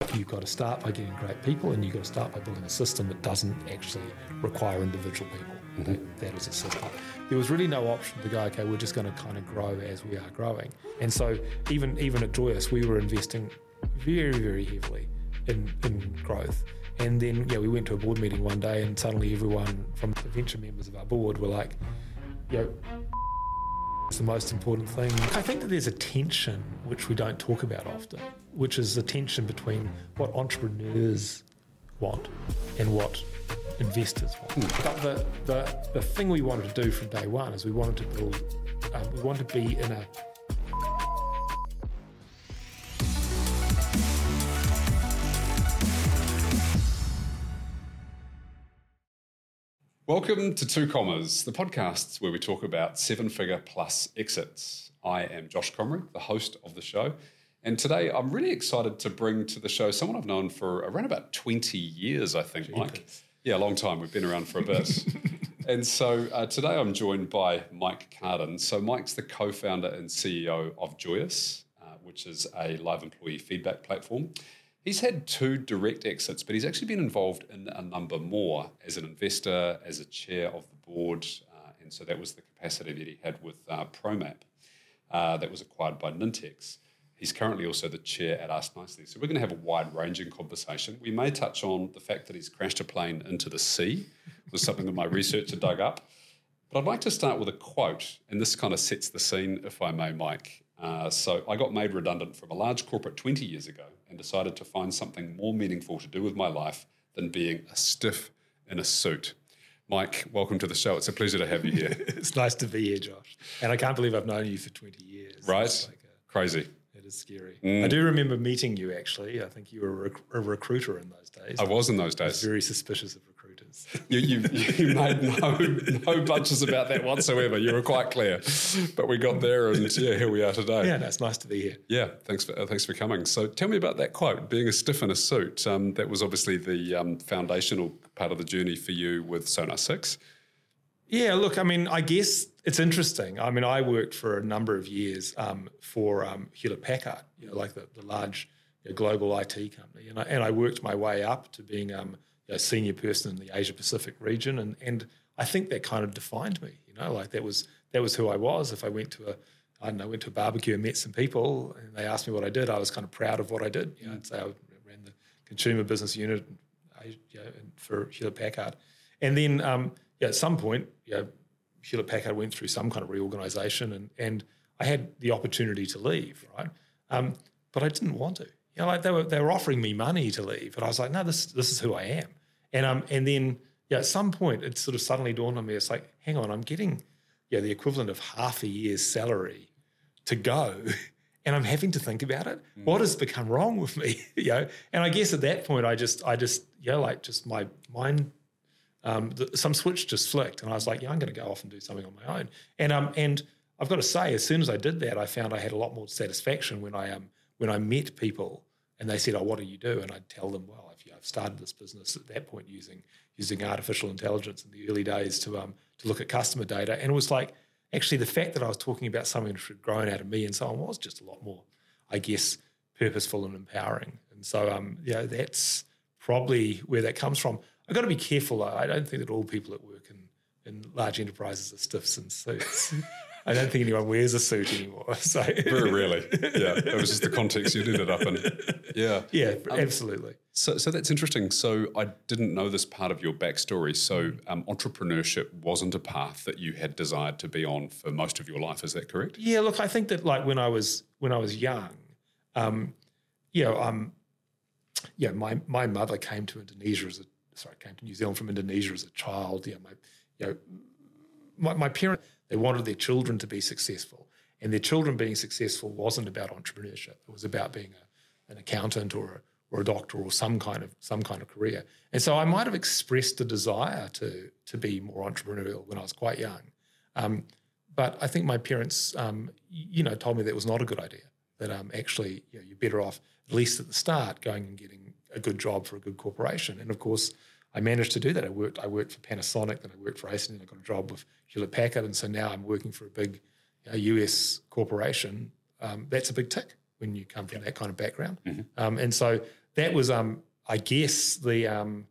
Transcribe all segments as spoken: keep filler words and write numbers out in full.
you've got to start by getting great people, and you've got to start by building a system that doesn't actually require individual people. Mm-hmm. that, that is a system. There was really no option to go, okay, we're just going to kind of grow as we are growing. And so even even at Joyous, we were investing very, very heavily in, in growth. And then, yeah, we went to a board meeting one day, and suddenly everyone from the venture members of our board were like, you know, it's the most important thing. I think that there's a tension which we don't talk about often, which is the tension between what entrepreneurs want and what investors want. Mm. But the, the, the thing we wanted to do from day one is we wanted to build, um, we wanted to be in a Welcome to Two Commas, the podcast where we talk about seven-figure plus exits. I am Josh Comrie, the host of the show, and today I'm really excited to bring to the show someone I've known for around about twenty years, I think, Jeepers. Mike. Yeah, a long time. We've been around for a bit. And so uh, today I'm joined by Mike Carden. So Mike's the co-founder and C E O of Joyous, uh, which is a live employee feedback platform. He's had two direct exits, but he's actually been involved in a number more as an investor, as a chair of the board, uh, and so that was the capacity that he had with uh, ProMap uh, that was acquired by Nintex. He's currently also the chair at Ask Nicely. So we're going to have a wide-ranging conversation. We may touch on the fact that he's crashed a plane into the sea. It was something that my researcher dug up. But I'd like to start with a quote, and this kind of sets the scene, if I may, Mike. Uh, so I got made redundant from a large corporate twenty years ago and decided to find something more meaningful to do with my life than being a stiff in a suit. Mike, welcome to the show. It's a pleasure to have you here. It's nice to be here, Josh. And I can't believe I've known you for twenty years. Right? Like a, Crazy. It is scary. Mm. I do remember meeting you, actually. I think you were a, rec- a recruiter in those days. I was in those days. I was very suspicious of recruiters. You, you, you made no no bunches about that whatsoever. You were quite clear. But we got there, and yeah, here we are today. Yeah, no, it's nice to be here. Yeah, thanks for uh, thanks for coming. So tell me about that quote, being a stiff in a suit. Um, that was obviously the um, foundational part of the journey for you with Sonar six. Yeah, look, I mean, I guess it's interesting. I mean, I worked for a number of years um, for um, Hewlett-Packard, you know, like the, the large you know, global I T company, and I, and I worked my way up to being um, a senior person in the Asia-Pacific region, and and I think that kind of defined me, you know, like that was that was who I was. If I went to a, I don't know, went to a barbecue and met some people, and they asked me what I did, I was kind of proud of what I did. You know, I'd say I ran the consumer business unit you know, for Hewlett-Packard, and then. Um, Yeah, at some point, you know, Hewlett-Packard went through some kind of reorganisation, and and I had the opportunity to leave, right? Um, but I didn't want to. You know, like they were they were offering me money to leave, but I was like, no, this this is who I am. And um and then yeah, at some point, it sort of suddenly dawned on me. It's like, hang on, I'm getting yeah the equivalent of half a year's salary to go, and I'm having to think about it. Mm. What has become wrong with me? you know, and I guess at that point, I just I just you know, like just my mind. Um, the, some switch just flicked, and I was like, "Yeah, I'm going to go off and do something on my own." And um, and I've got to say, as soon as I did that, I found I had a lot more satisfaction when I um when I met people and they said, "Oh, what do you do?" And I'd tell them, "Well, I've, you know, I've started this business at that point using using artificial intelligence in the early days to um to look at customer data." And it was like actually the fact that I was talking about something that had grown out of me and so on was just a lot more, I guess, purposeful and empowering. And so um yeah, that's probably where that comes from. I've got to be careful, though. I don't think that all people that work in, in large enterprises are stiffs in suits. I don't think anyone wears a suit anymore. So Very rarely. Yeah, that was just the context you ended up in. Yeah. Yeah, um, absolutely. So so that's interesting. So I didn't know this part of your backstory. So um, entrepreneurship wasn't a path that you had desired to be on for most of your life. Is that correct? Yeah, look, I think that like when I was when I was young, um, you know, um, yeah, my, my mother came to Indonesia as a Sorry, came to New Zealand from Indonesia as a child. Yeah, my, you know, my, my parents, they wanted their children to be successful, and their children being successful wasn't about entrepreneurship. It was about being a, an accountant or a, or a doctor or some kind of some kind of career. And so I might have expressed a desire to to be more entrepreneurial when I was quite young, um, but I think my parents, um, you know, told me that was not a good idea. That um, actually, you know, you're better off at least at the start going and getting a good job for a good corporation. And of course, I managed to do that. I worked I worked for Panasonic, then I worked for A C E, and I got a job with Hewlett-Packard, and so now I'm working for a big you know, U S corporation. Um, that's a big tick when you come from yep. that kind of background. Mm-hmm. Um, and so that was, um, I guess, the, um,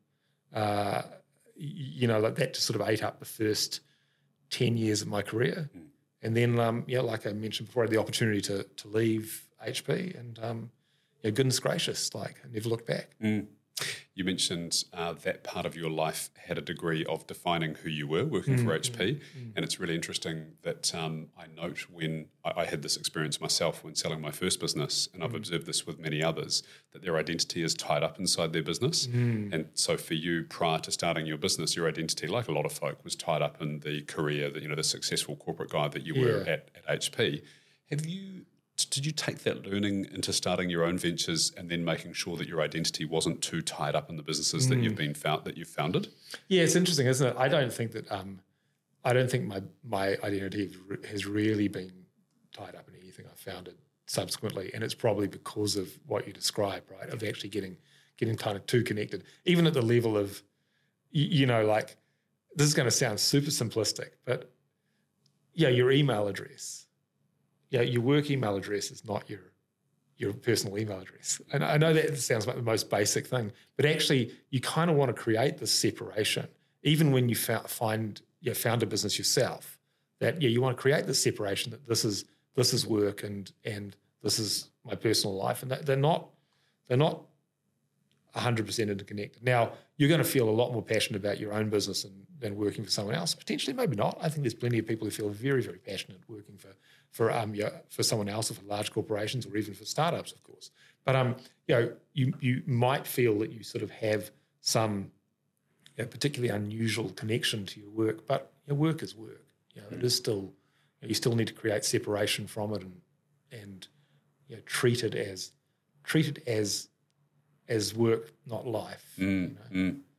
uh, you know, like that just sort of ate up the first ten years of my career. Mm. And then, um, yeah, like I mentioned before, I had the opportunity to to leave H P and, um, yeah, goodness gracious, like I never looked back. Mm. You mentioned uh, that part of your life had a degree of defining who you were working mm, for H P. Mm, mm. And it's really interesting that um, I note when I, I had this experience myself when selling my first business, and I've mm. observed this with many others, that their identity is tied up inside their business. Mm. And so for you, prior to starting your business, your identity, like a lot of folk, was tied up in the career, that, you know, the successful corporate guy that you yeah. were at, at H P. Have you... Did you take that learning into starting your own ventures and then making sure that your identity wasn't too tied up in the businesses mm. that you've been found that you've founded? Yeah, it's interesting, isn't it? I don't think that um, I don't think my my identity has really been tied up in anything I've founded subsequently, and it's probably because of what you described, right? Of actually getting getting kind of too connected, even at the level of, you, you know, like this is going to sound super simplistic, but yeah, your email address. Yeah, your work email address is not your your personal email address. And I know that sounds like the most basic thing, but actually you kind of want to create this separation, even when you find you know, found a business yourself. That yeah, you want to create this separation that this is this is work and and this is my personal life, and that they're not they're not one hundred percent interconnected. Now you're going to feel a lot more passionate about your own business than, than working for someone else. Potentially, maybe not. I think there's plenty of people who feel very very passionate working for. for um you know, for someone else or for large corporations or even for startups, of course. But um you know you you might feel that you sort of have some you know, particularly unusual connection to your work, but your work is work. You know, mm. it is still you, know, you still need to create separation from it and and you know, treat it as treat it as as work, not life. Mm. You know? mm.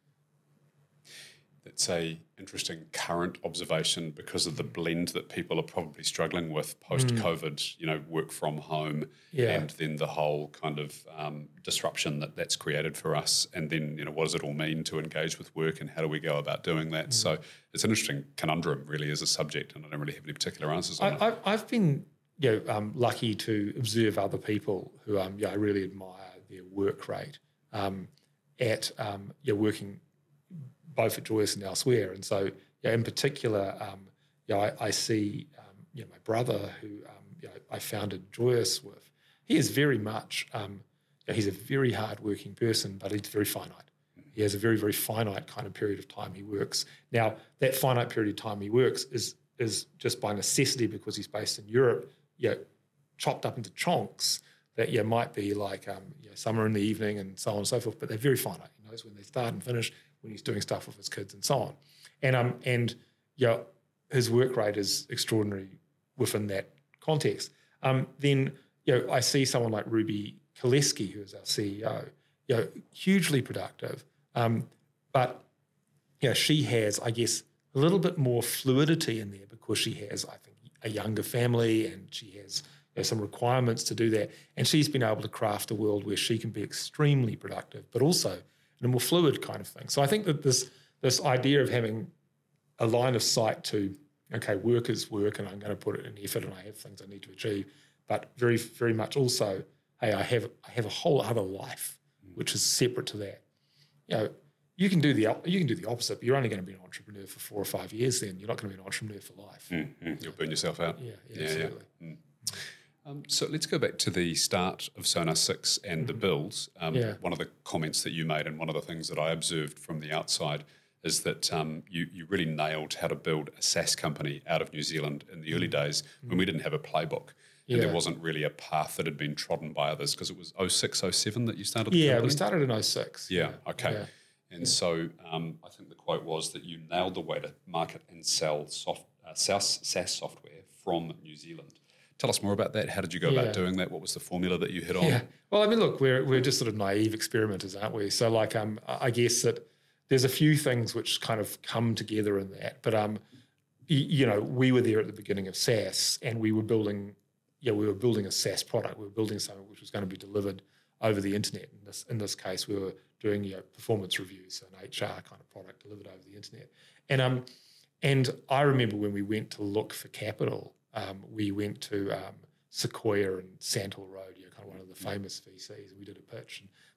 That's a interesting current observation because of the blend that people are probably struggling with post-COVID, mm. you know, work from home yeah. and then the whole kind of um, disruption that that's created for us. And then, you know, what does it all mean to engage with work and how do we go about doing that? Mm. So it's an interesting conundrum really as a subject, and I don't really have any particular answers on I, it. I, I've been, you know, um, lucky to observe other people who um, yeah, I really admire their work rate um, at um, yeah, working both at Joyous and elsewhere. And so, yeah, in particular, um, you know, I, I see, um, you know, my brother who, um, you know, I founded Joyous with, he is very much, um, you know, he's a very hard-working person, but he's very finite. He has a very, very finite kind of period of time he works. Now, that finite period of time he works is is just by necessity because he's based in Europe, you know, chopped up into chunks that, yeah, might be like, um, you know, summer in the evening and so on and so forth, but they're very finite. He knows when they start and finish, when he's doing stuff with his kids and so on. And um and yeah, his work rate is extraordinary within that context. Um, then you know, I see someone like Ruby Koleski, who is our C E O, you know, hugely productive. Um, but you know, she has, I guess, a little bit more fluidity in there because she has, I think, a younger family and she has you know, some requirements to do that. And she's been able to craft a world where she can be extremely productive, but also in a more fluid kind of thing. So I think that this this idea of having a line of sight to, okay, work is work and I'm going to put it in effort and I have things I need to achieve, but very, very much also, hey, I have I have a whole other life which is separate to that. You know, you can do the you can do the opposite, but you're only going to be an entrepreneur for four or five years then. You're not going to be an entrepreneur for life. Mm-hmm. You'll burn yourself out. Yeah, yeah, yeah absolutely. Yeah. Mm. Um, so let's go back to the start of Sonar six and mm-hmm. the builds. Um, yeah. One of the comments that you made and one of the things that I observed from the outside is that um, you, you really nailed how to build a SaaS company out of New Zealand in the early days mm-hmm. when we didn't have a playbook. And yeah. there wasn't really a path that had been trodden by others because it was oh six, oh seven that you started the Yeah, company? we started in oh six. Yeah, yeah. okay. Yeah. And yeah. so um, I think the quote was that you nailed the way to market and sell soft, uh, SaaS, SaaS software from New Zealand. Tell us more about that. How did you go yeah. about doing that? What was the formula that you hit on? Yeah. Well, I mean, look, we're we're just sort of naive experimenters, aren't we? So, like, um, I guess that there's a few things which kind of come together in that. But, um, y- you know, we were there at the beginning of SaaS, and we were building, yeah, we were building a SaaS product. We were building something which was going to be delivered over the internet. In this in this case, we were doing you know, performance reviews, so an H R kind of product delivered over the internet. And um, and I remember when we went to look for capital. Um, we went to um, Sequoia and Sandhill Road, you know, kind of one of the famous V Cs, and we did a pitch. And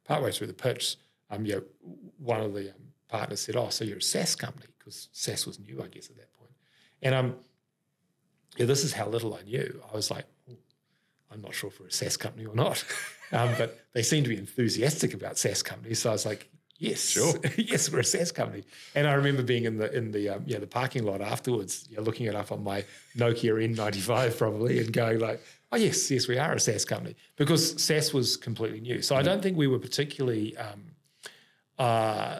partway through the pitch, um, you know, one of the um, partners said, "Oh, so you're a SaaS company?" Because SaaS was new, I guess, at that point. And um, yeah, this is how little I knew. I was like, oh, I'm not sure if we're a SaaS company or not, um, but they seemed to be enthusiastic about SaaS companies. So I was like, yes, sure, yes, we're a SaaS company. And I remember being in the in the um, yeah the parking lot afterwards, you know, looking it up on my Nokia N ninety-five probably, and going like, oh yes, yes, we are a SaaS company, because SaaS was completely new. So mm. I don't think we were particularly. Um, uh,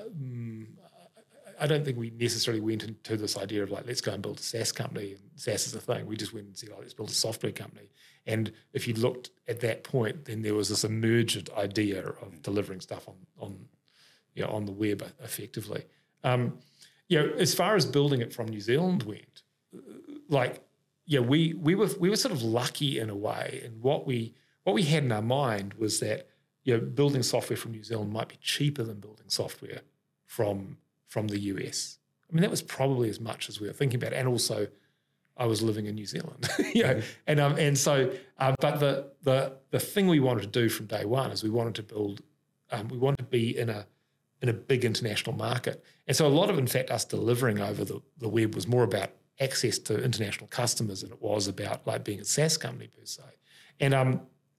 I don't think we necessarily went into this idea of like, let's go and build a SaaS company, and SaaS is a thing. We just went and said, oh, let's build a software company. And if you looked at that point, then there was this emergent idea of delivering stuff on, on you know, on the web effectively. Um, you know, as far as building it from New Zealand went, like, yeah, we we were we were sort of lucky in a way. And what we what we had in our mind was that, you know, building software from New Zealand might be cheaper than building software from from the U S. I mean, that was probably as much as we were thinking about. And also, I was living in New Zealand, you know, mm-hmm. and um, and so, uh, but the the the thing we wanted to do from day one is we wanted to build, um, we wanted to be in a in a big international market. And so a lot of, in fact, us delivering over the, the web was more about access to international customers than it was about like being a SaaS company per se. And um,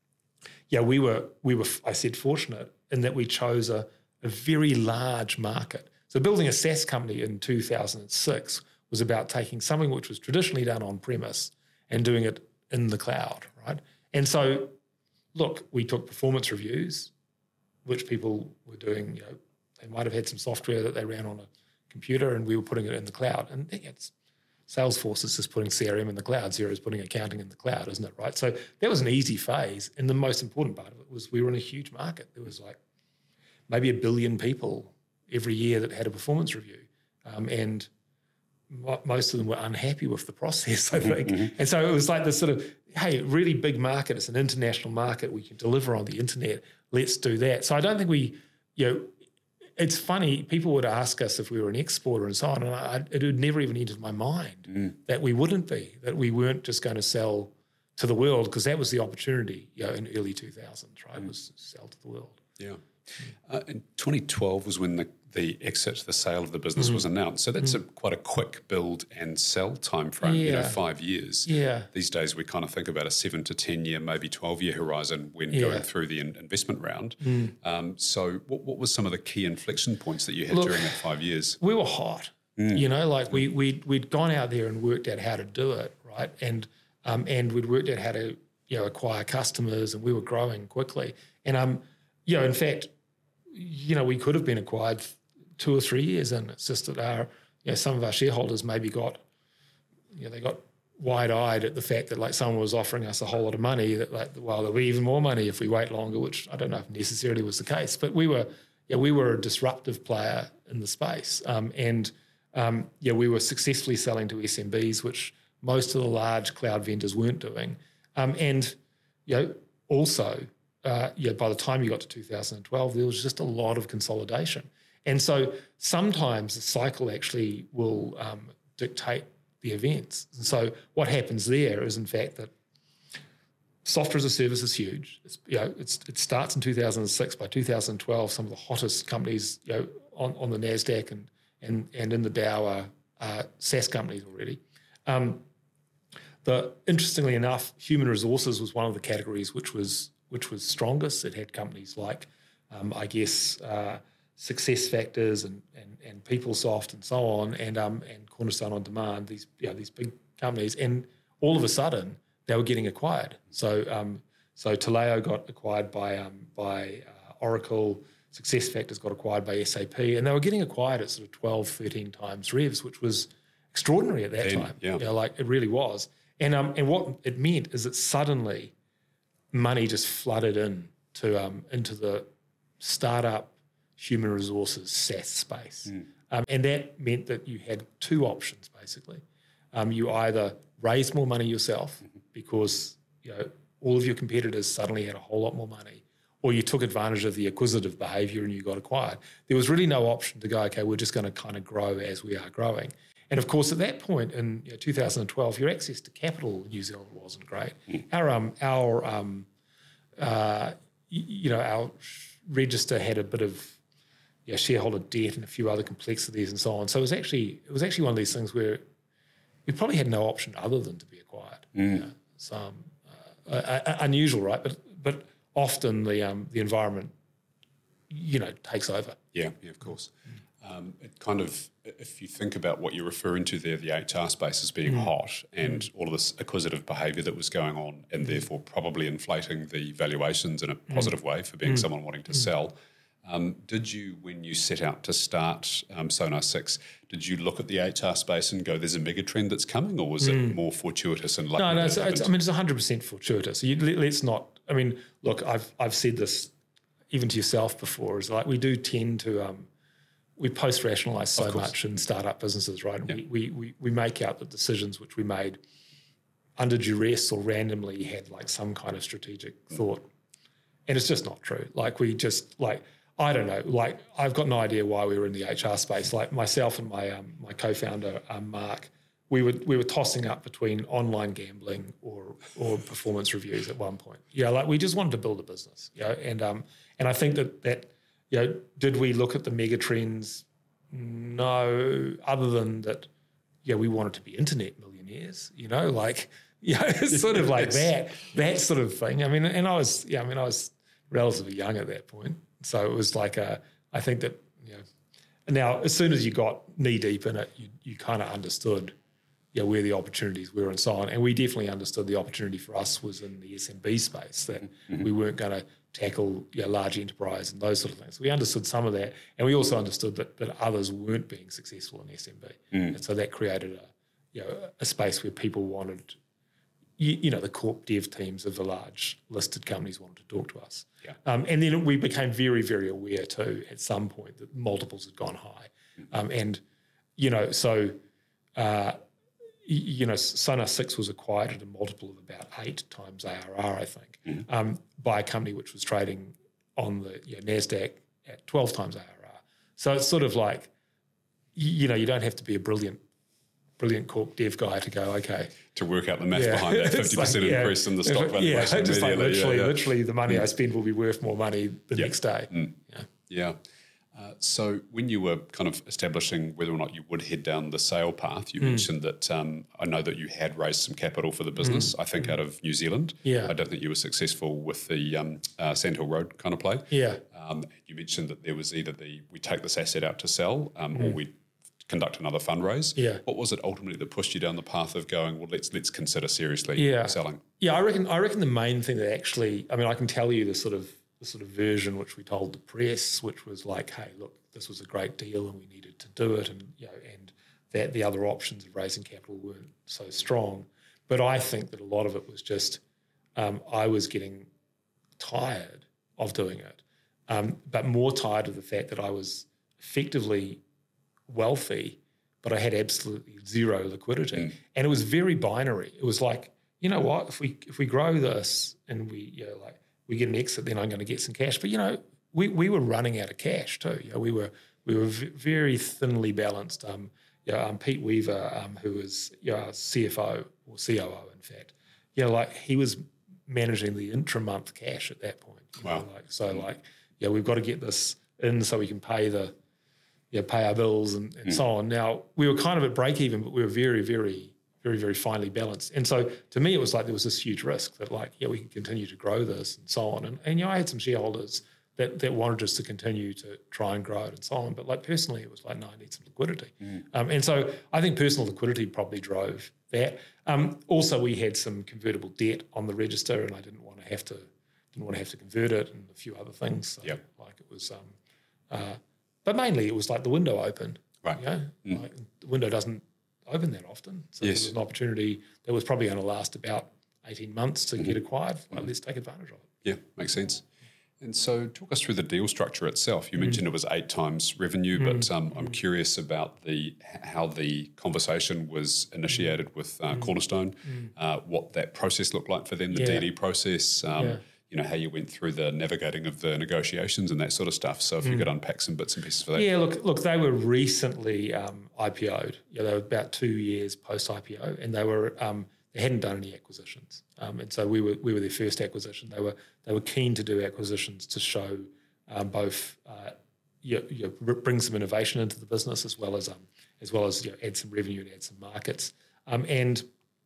yeah, we were we were I said fortunate in that we chose a, a very large market. So building a SaaS company in two thousand six was about taking something which was traditionally done on premise and doing it in the cloud, right? And so, look, we took performance reviews, which people were doing, you know, they might have had some software that they ran on a computer, and we were putting it in the cloud. And it's Salesforce is just putting C R M in the cloud. Xero is putting accounting in the cloud, isn't it, right? So that was an easy phase. And the most important part of it was we were in a huge market. There was like maybe a billion people every year that had a performance review. Um, and m- most of them were unhappy with the process, I think. Mm-hmm. And so it was like this sort of, hey, really big market. It's an international market. We can deliver on the internet. Let's do that. So I don't think we, you know, it's funny, people would ask us if we were an exporter and so on, and I, it would never even entered my mind mm. that we wouldn't be, that we weren't just going to sell to the world, because that was the opportunity, you know, in early two thousands, right, mm. was to sell to the world. Yeah. Uh, in twenty twelve was when the, the exit, the sale of the business mm. was announced. So that's mm. a, quite a quick build and sell time frame, yeah. you know, five years. Yeah. These days we kind of think about a seven to ten year, maybe twelve year horizon when yeah. going through the in- investment round. Mm. Um, so what, what was some of the key inflection points that you had Look, during that five years? We were hot, mm. you know, like we, we'd, we'd gone out there and worked out how to do it, right? And um, and we'd worked out how to, you know, acquire customers, and we were growing quickly. And, um, you know, in fact, you know, we could have been acquired two or three years in. It's just that our, you know, some of our shareholders maybe got, you know, they got wide-eyed at the fact that like someone was offering us a whole lot of money, that like, well, there'll be even more money if we wait longer, which I don't know if necessarily was the case. But we were, yeah, we were a disruptive player in the space. Um, and, um, yeah, we were successfully selling to S M Bs, which most of the large cloud vendors weren't doing. Um, and, you know, also, Uh, yeah, by the time you got to two thousand twelve, there was just a lot of consolidation. And so sometimes the cycle actually will um, dictate the events. And so what happens there is, in fact, that software as a service is huge. It's, you know, it's, it starts in two thousand six. By two thousand twelve, some of the hottest companies, you know, on, on the NASDAQ and, and, and in the Dow are, are SaaS companies already. Um, the, interestingly enough, human resources was one of the categories which was which was strongest. It had companies like, um, I guess, uh, SuccessFactors and, and and PeopleSoft and so on, and um and Cornerstone On Demand. These you know, these big companies, and all of a sudden they were getting acquired. So um so Taleo got acquired by um by uh, Oracle. SuccessFactors got acquired by S A P, and they were getting acquired at sort of twelve, thirteen times revs, which was extraordinary at that Ten, time. Yeah, you know, like it really was. And um and what it meant is that suddenly money just flooded in to um, into the startup human resources SaaS space. Mm. Um, and that meant that you had two options, basically. Um, you either raised more money yourself mm-hmm. because you know all of your competitors suddenly had a whole lot more money, or you took advantage of the acquisitive behaviour and you got acquired. There was really no option to go, okay, we're just going to kind of grow as we are growing. And of course, at that point in you know, two thousand twelve, your access to capital in New Zealand wasn't great. Mm. Our um, our um, uh, you know our register had a bit of yeah, shareholder debt and a few other complexities and so on. So it was actually it was actually one of these things where we probably had no option other than to be acquired. Mm. You know, so um, uh, uh, unusual, right? But but often the um, the environment, you know, takes over. Yeah, yeah, of course. Um, it kind of, if you think about what you're referring to there, the H R space as being mm. hot and mm. all of this acquisitive behaviour that was going on and mm. therefore probably inflating the valuations in a positive mm. way for being mm. someone wanting to mm. sell. Um, did you, when you set out to start um, Sonar six, did you look at the H R space and go, there's a mega trend that's coming, or was mm. it more fortuitous and lucky? No, no, it's, it's, I mean, it's one hundred percent fortuitous. You, let, let's not, I mean, look, I've I've said this even to yourself before, is like we do tend to, um, we post-rationalise so much in startup businesses, right? And yeah. we, we, we make out that decisions which we made under duress or randomly had like some kind of strategic mm. thought. And it's just not true. Like we just, like, I don't know, like I've got no idea why we were in the H R space. Like myself and my um, my co-founder, um, Mark, we were we were tossing up between online gambling or or performance reviews at one point. Yeah, like we just wanted to build a business. You know, and um and I think that that you know, did we look at the mega trends? No, other than that, yeah, we wanted to be internet millionaires. You know, like yeah, you know, it's sort of like that that sort of thing. I mean, and I was yeah, I mean, I was relatively young at that point. So it was like a, I think that, you know, now as soon as you got knee deep in it, you, you kind of understood, you know, where the opportunities were and so on. And we definitely understood the opportunity for us was in the S M B space, that mm-hmm. we weren't going to tackle, you know, large enterprise and those sort of things. We understood some of that. And we also understood that, that others weren't being successful in S M B. Mm. And so that created a, you know, a space where people wanted, you, you know, the corp dev teams of the large listed companies wanted to talk to us. Yeah. Um, and then we became very, very aware too at some point that multiples had gone high. Mm-hmm. Um, and, you know, so, uh, you know, Sonar six was acquired at a multiple of about eight times A R R, I think, mm-hmm. um, by a company which was trading on the you know, NASDAQ at twelve times A R R. So it's sort of like, you know, you don't have to be a brilliant brilliant corp dev guy to go, okay. To work out the math yeah. behind that fifty percent like, yeah. increase in the stock valuation. Yeah, just like literally, yeah, yeah. literally the money yeah. I spend will be worth more money the yeah. next day. Mm. Yeah. yeah. Uh, so when you were kind of establishing whether or not you would head down the sale path, you mm. mentioned that um, I know that you had raised some capital for the business, mm. I think mm. out of New Zealand. Yeah. I don't think you were successful with the um, uh, Sandhill Road kind of play. Yeah. Um, you mentioned that there was either the we take this asset out to sell um, mm. or we conduct another fundraise. Yeah. What was it ultimately that pushed you down the path of going, well, let's let's consider seriously yeah. selling? Yeah, I reckon I reckon the main thing that actually, I mean, I can tell you the sort of the sort of version which we told the press, which was like, hey, look, this was a great deal and we needed to do it, and you know, and that the other options of raising capital weren't so strong. But I think that a lot of it was just um, I was getting tired of doing it, um, but more tired of the fact that I was effectively wealthy, but I had absolutely zero liquidity. Mm. And it was very binary. It was like, you know what, if we if we grow this and we you know, like we get an exit, then I'm going to get some cash. But you know, we we were running out of cash too. You know, we were we were v- very thinly balanced. Um, you know, um, Pete Weaver, um, who was you know, our C F O or C O O, in fact, you know, like he was managing the intra-month cash at that point. You wow. know, like so, like yeah, we've got to get this in so we can pay the Yeah, pay our bills and, and mm. so on. Now, we were kind of at break even, but we were very, very, very, very finely balanced. And so to me, it was like there was this huge risk that like, yeah, we can continue to grow this and so on. And, and you know, I had some shareholders that, that wanted us to continue to try and grow it and so on. But like personally, it was like, no, I need some liquidity. Mm. Um, and so I think personal liquidity probably drove that. Um, also, we had some convertible debt on the register and I didn't want to have to, didn't want to have to convert it and a few other things. So yep. like it was, um, uh, but mainly it was like the window opened. Right. You know? mm. Like the window doesn't open that often. So yes. there was an opportunity that was probably going to last about eighteen months to mm-hmm. get acquired. Like, mm-hmm. let's take advantage of it. Yeah, makes sense. And so talk us through the deal structure itself. You mm. mentioned it was eight times revenue, mm. but um, I'm mm. curious about the how the conversation was initiated with uh, mm. Cornerstone, mm. Uh, what that process looked like for them, the yeah. D D process, um, yeah. you know, how you went through the navigating of the negotiations and that sort of stuff. So if mm. you could unpack some bits and pieces for that. Yeah, look, look, they were recently um, I P O'd. Yeah, they were about two years post-I P O, and they were um, they hadn't done any acquisitions. Um, and so we were we were their first acquisition. They were they were keen to do acquisitions to show um, both uh, you, you bring some innovation into the business as well as um, as well as you know, add some revenue and add some markets. Um, and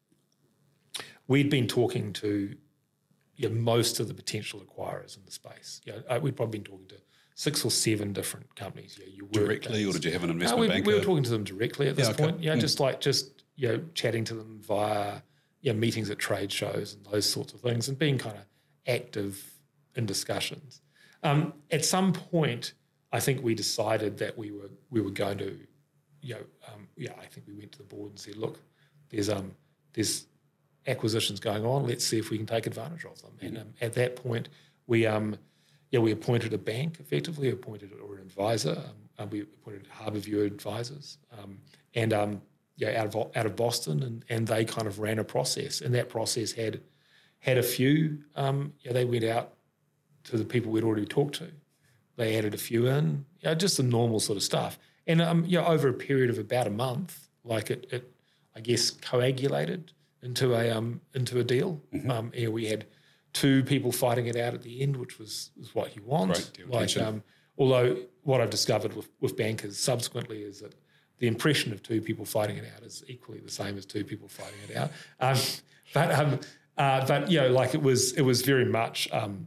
we'd been talking to you know, most of the potential acquirers in the space. You know, uh, we'd probably been talking to six or seven different companies. You know, you directly, or did you have an investment no, we, banker? we were talking to them directly at this yeah, okay. point. Yeah, mm. just like just you know chatting to them via you know, meetings at trade shows and those sorts of things, and being kind of active in discussions. Um, at some point, I think we decided that we were we were going to, you know, um, yeah, I think we went to the board and said, look, there's um there's acquisitions going on. Let's see if we can take advantage of them. Mm-hmm. And um, at that point, we um yeah we appointed a bank effectively, appointed or an advisor. Um, and we appointed Harbourview Advisors, um, and um yeah out of out of Boston, and and they kind of ran a process, and that process had had a few. Um, yeah, they went out to the people we'd already talked to. They added a few in, you know, just the normal sort of stuff. And um, you know, over a period of about a month, like it, it I guess, coagulated into a um into a deal. Mm-hmm. Um, you know, we had two people fighting it out at the end, which was, was what you want. Great deal. Like, um, although what I've discovered with, with bankers subsequently is that the impression of two people fighting it out is equally the same as two people fighting it out. Um, but um, uh, but you know, like it was it was very much um,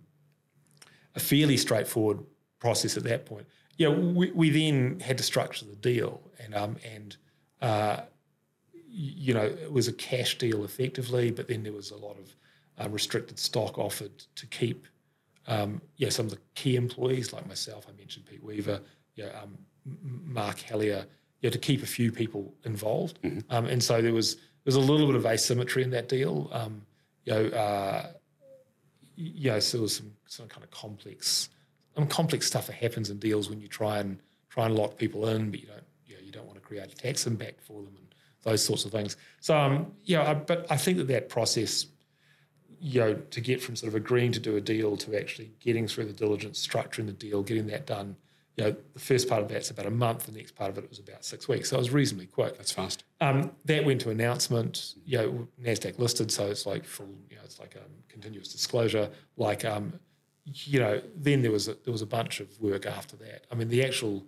a fairly straightforward process at that point. Yeah, you know, we, we then had to structure the deal, and um, and uh, you know, it was a cash deal effectively, but then there was a lot of uh, restricted stock offered to keep, um, yeah, some of the key employees like myself. I mentioned Pete Weaver, yeah, um, Mark Hellier, yeah, to keep a few people involved, mm-hmm. um, and so there was there was a little bit of asymmetry in that deal. Um, you know, uh, you know, so there was some some kind of complex. I mean, complex stuff that happens in deals when you try and try and lock people in, but you don't, you know, you don't want to create a tax impact for them and those sorts of things. So, um, yeah, I, but I think that that process, you know, to get from sort of agreeing to do a deal to actually getting through the diligence, structuring the deal, getting that done, you know, the first part of that's about a month, the next part of it was about six weeks. So it was reasonably quick. That's fast. Um, that went to announcement, you know, NASDAQ listed, so it's like full, you know, it's like um, continuous disclosure, like, um, you know, then there was a, there was a bunch of work after that. I mean, the actual,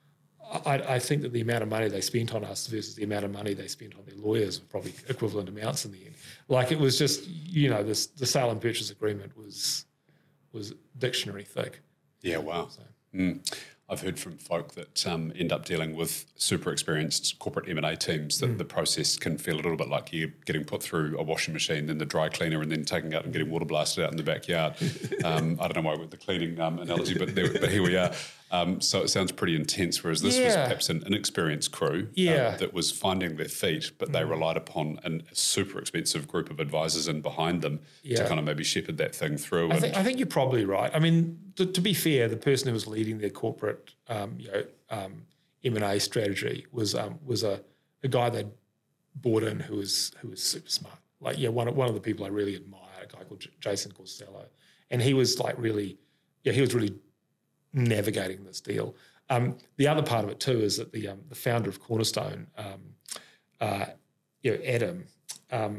I, I think that the amount of money they spent on us versus the amount of money they spent on their lawyers were probably equivalent amounts in the end. Like it was just, you know, this the sale and purchase agreement was was dictionary thick. Yeah, wow. So. Mm. I've heard from folk that um, end up dealing with super experienced corporate M and A teams that mm. the process can feel a little bit like you're getting put through a washing machine, then the dry cleaner, and then taking out and getting water blasted out in the backyard. um, I don't know why with the cleaning um, analogy, but, there, but here we are. Um, so it sounds pretty intense, whereas this yeah. was perhaps an inexperienced crew yeah. um, that was finding their feet, but they mm. relied upon an, a super expensive group of advisors in behind them yeah. to kind of maybe shepherd that thing through. I, and think, I think you're probably right. I mean, to, to be fair, the person who was leading their corporate um, you know, um, M and A strategy was um, was a, a guy they brought in who was who was super smart. Like, yeah, one of, one of the people I really admire, a guy called J- Jason Corsello, and he was like really, yeah, he was really navigating this deal. Um, the other part of it too is that the um, the founder of Cornerstone, um, uh, you know, Adam, um,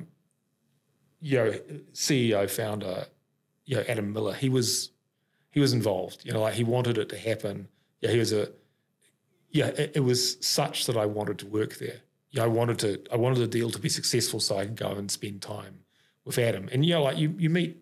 you know, C E O founder, you know, Adam Miller, he was he was involved. You know, like he wanted it to happen. Yeah, he was a yeah. It, it was such that I wanted to work there. Yeah, I wanted to. I wanted the deal to be successful so I could go and spend time with Adam. And you know, like you you meet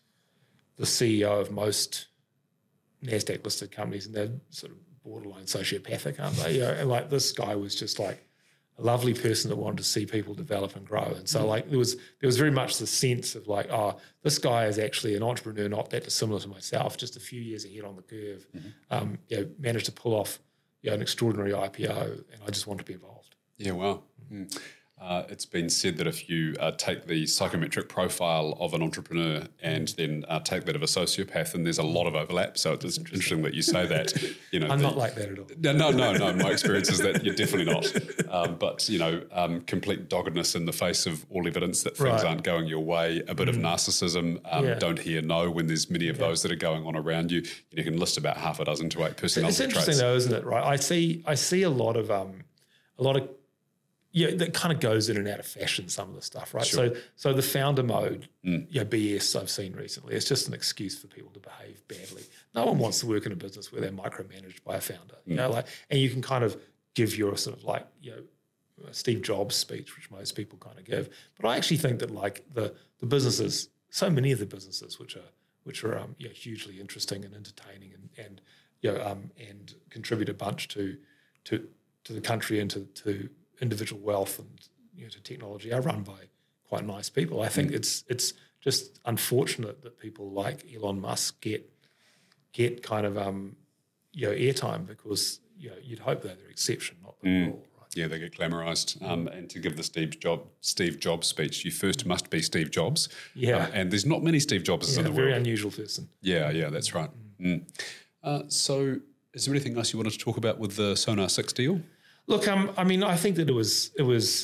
the C E O of most NASDAQ listed companies, and they're sort of borderline sociopathic, aren't they? You know, and like this guy was just like a lovely person that wanted to see people develop and grow. And so like there was there was very much the sense of like, oh, this guy is actually an entrepreneur, not that dissimilar to myself, just a few years ahead on the curve. Mm-hmm. Um, you know, managed to pull off you know, an extraordinary I P O, and I just wanted to be involved. Yeah, wow. Mm. Uh, it's been said that if you uh, take the psychometric profile of an entrepreneur and then uh, take that of a sociopath, and there's a lot of overlap. So it's interesting that you say that. You know, I'm the, not like that at all. No, no, no. My experience is that you're definitely not. Um, but you know, um, complete doggedness in the face of all evidence that things right. aren't going your way. A bit mm. of narcissism. Um, yeah. Don't hear no when there's many of yeah. those that are going on around you. You can list about half a dozen to eight personality traits. It's interesting traits. though, isn't it? Right. I see. I see a lot of um, a lot of yeah, that kind of goes in and out of fashion, some of the stuff, right? Sure. So so the founder mode, Mm. yeah, B S I've seen recently, it's just an excuse for people to behave badly. No one wants to work in a business where they're micromanaged by a founder, you Mm. know, like, and you can kind of give your sort of like, you know, Steve Jobs speech, which most people kind of give. But I actually think that like the the businesses, so many of the businesses which are which are um, you know, hugely interesting and entertaining and and you know um, and contribute a bunch to to to the country and to, to individual wealth and you know to technology are run by quite nice people. I think Mm. it's it's just unfortunate that people like Elon Musk get get kind of um you know airtime because you know you'd hope they're the exception, not the Mm. rule. Yeah, they get glamorized. Um, and to give the Steve Jobs Steve Jobs speech, you first must be Steve Jobs. Yeah. Um, and there's not many Steve Jobses Yeah, in a the very world. unusual person. Yeah, yeah, that's right. Mm. Uh, so, is there anything else you wanted to talk about with the Sonar six deal? Look, um, I mean, I think that it was it was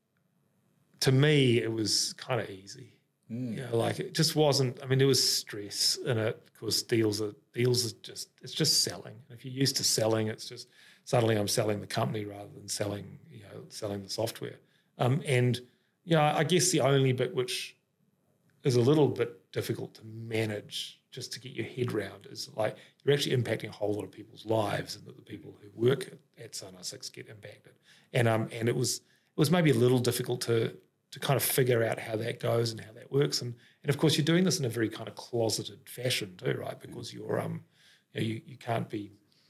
to me it was kind of easy. Mm. You know, like it just wasn't. I mean, there was stress in it because deals are deals are just it's just selling. If you're used to selling, it's just suddenly I'm selling the company rather than selling you know selling the software. Um, and you know, I guess the only bit which is a little bit difficult to manage just to get your head around is like you're actually impacting a whole lot of people's lives, and that the people who work at, at Sonar six get impacted. And um and it was it was maybe a little difficult to to kind of figure out how that goes and how that works. And and of course you're doing this in a very kind of closeted fashion too, right? Because you're um you know, you, you can't be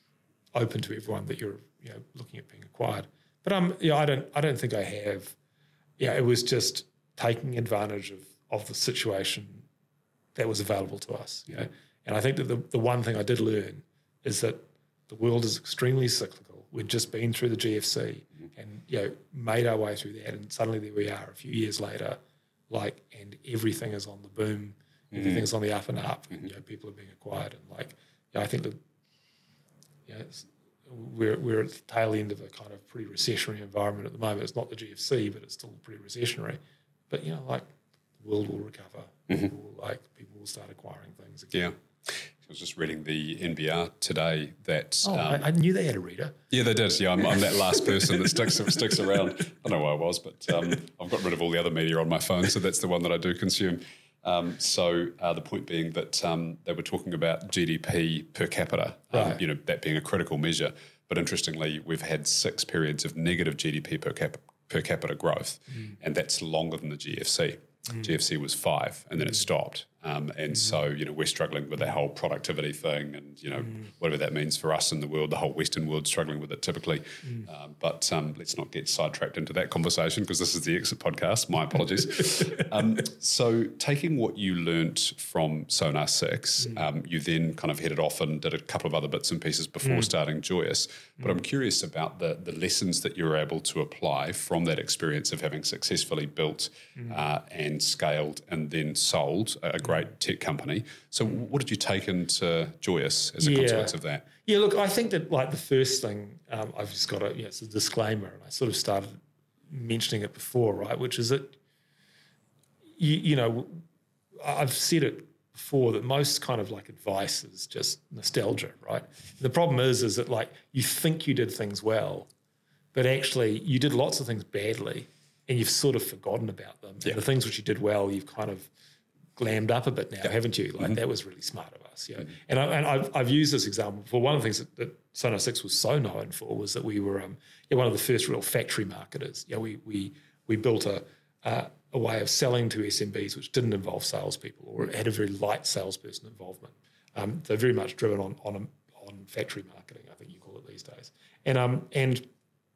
open to everyone that you're you know looking at being acquired. But um yeah, I don't I don't think I have. Yeah, it was just taking advantage of of the situation that was available to us. You know? And I think that the, the one thing I did learn is that the world is extremely cyclical. We'd just been through the G F C and you know made our way through that, and suddenly there we are a few years later, like, and everything is on the boom, everything is on the up and up, and you know people are being acquired, and like, you know, I think that you know, it's, we're we're at the tail end of a kind of pretty recessionary environment at the moment. It's not the G F C, but it's still pretty recessionary. But you know, like the world will recover. Mm-hmm. People will, like people will start acquiring things again. Yeah. I was just reading the N B R today that... Oh, um, I, I knew they had a reader. yeah, they did. Yeah, I'm, I'm that last person that sticks sticks around. I don't know why I was, but um, I've got rid of all the other media on my phone, so that's the one that I do consume. Um, so uh, the point being that um, they were talking about G D P per capita, um, Right. you know, that being a critical measure. But interestingly, we've had six periods of negative G D P per, cap- per capita growth, mm. and that's longer than the G F C. Mm. G F C was five, and then mm. it stopped. Um, and mm. so, you know, we're struggling with that whole productivity thing, and you know, mm. whatever that means for us in the world, the whole Western world struggling with it typically. Mm. Um, but um, let's not get sidetracked into that conversation because this is the Exit podcast. My apologies. um, so, taking what you learnt from Sonar six, mm. um, you then kind of headed off and did a couple of other bits and pieces before mm. starting Joyous. But mm. I'm curious about the the lessons that you were able to apply from that experience of having successfully built mm. uh, and scaled and then sold a, a great tech company. So what did you take into Joyous as a yeah. consequence of that? Yeah, look, I think that like the first thing, um, I've just got a, you know, it's a disclaimer, and I sort of started mentioning it before, right, which is that, you, you know, I've said it before that most kind of like advice is just nostalgia, right? The problem is, is that like you think you did things well, but actually you did lots of things badly and you've sort of forgotten about them. Yeah. And the things which you did well, you've kind of glammed up a bit now, yeah. haven't you? Like mm-hmm. that was really smart of us, you know. Mm-hmm. And, I, and I've, I've used this example before. One of the things that, that Sonar six was so known for was that we were um, yeah, one of the first real factory marketers. Yeah, we we we built a uh, a way of selling to S M Bs which didn't involve salespeople or had a very light salesperson involvement. Um, they're very much driven on on a, on factory marketing, I think you call it these days. And um and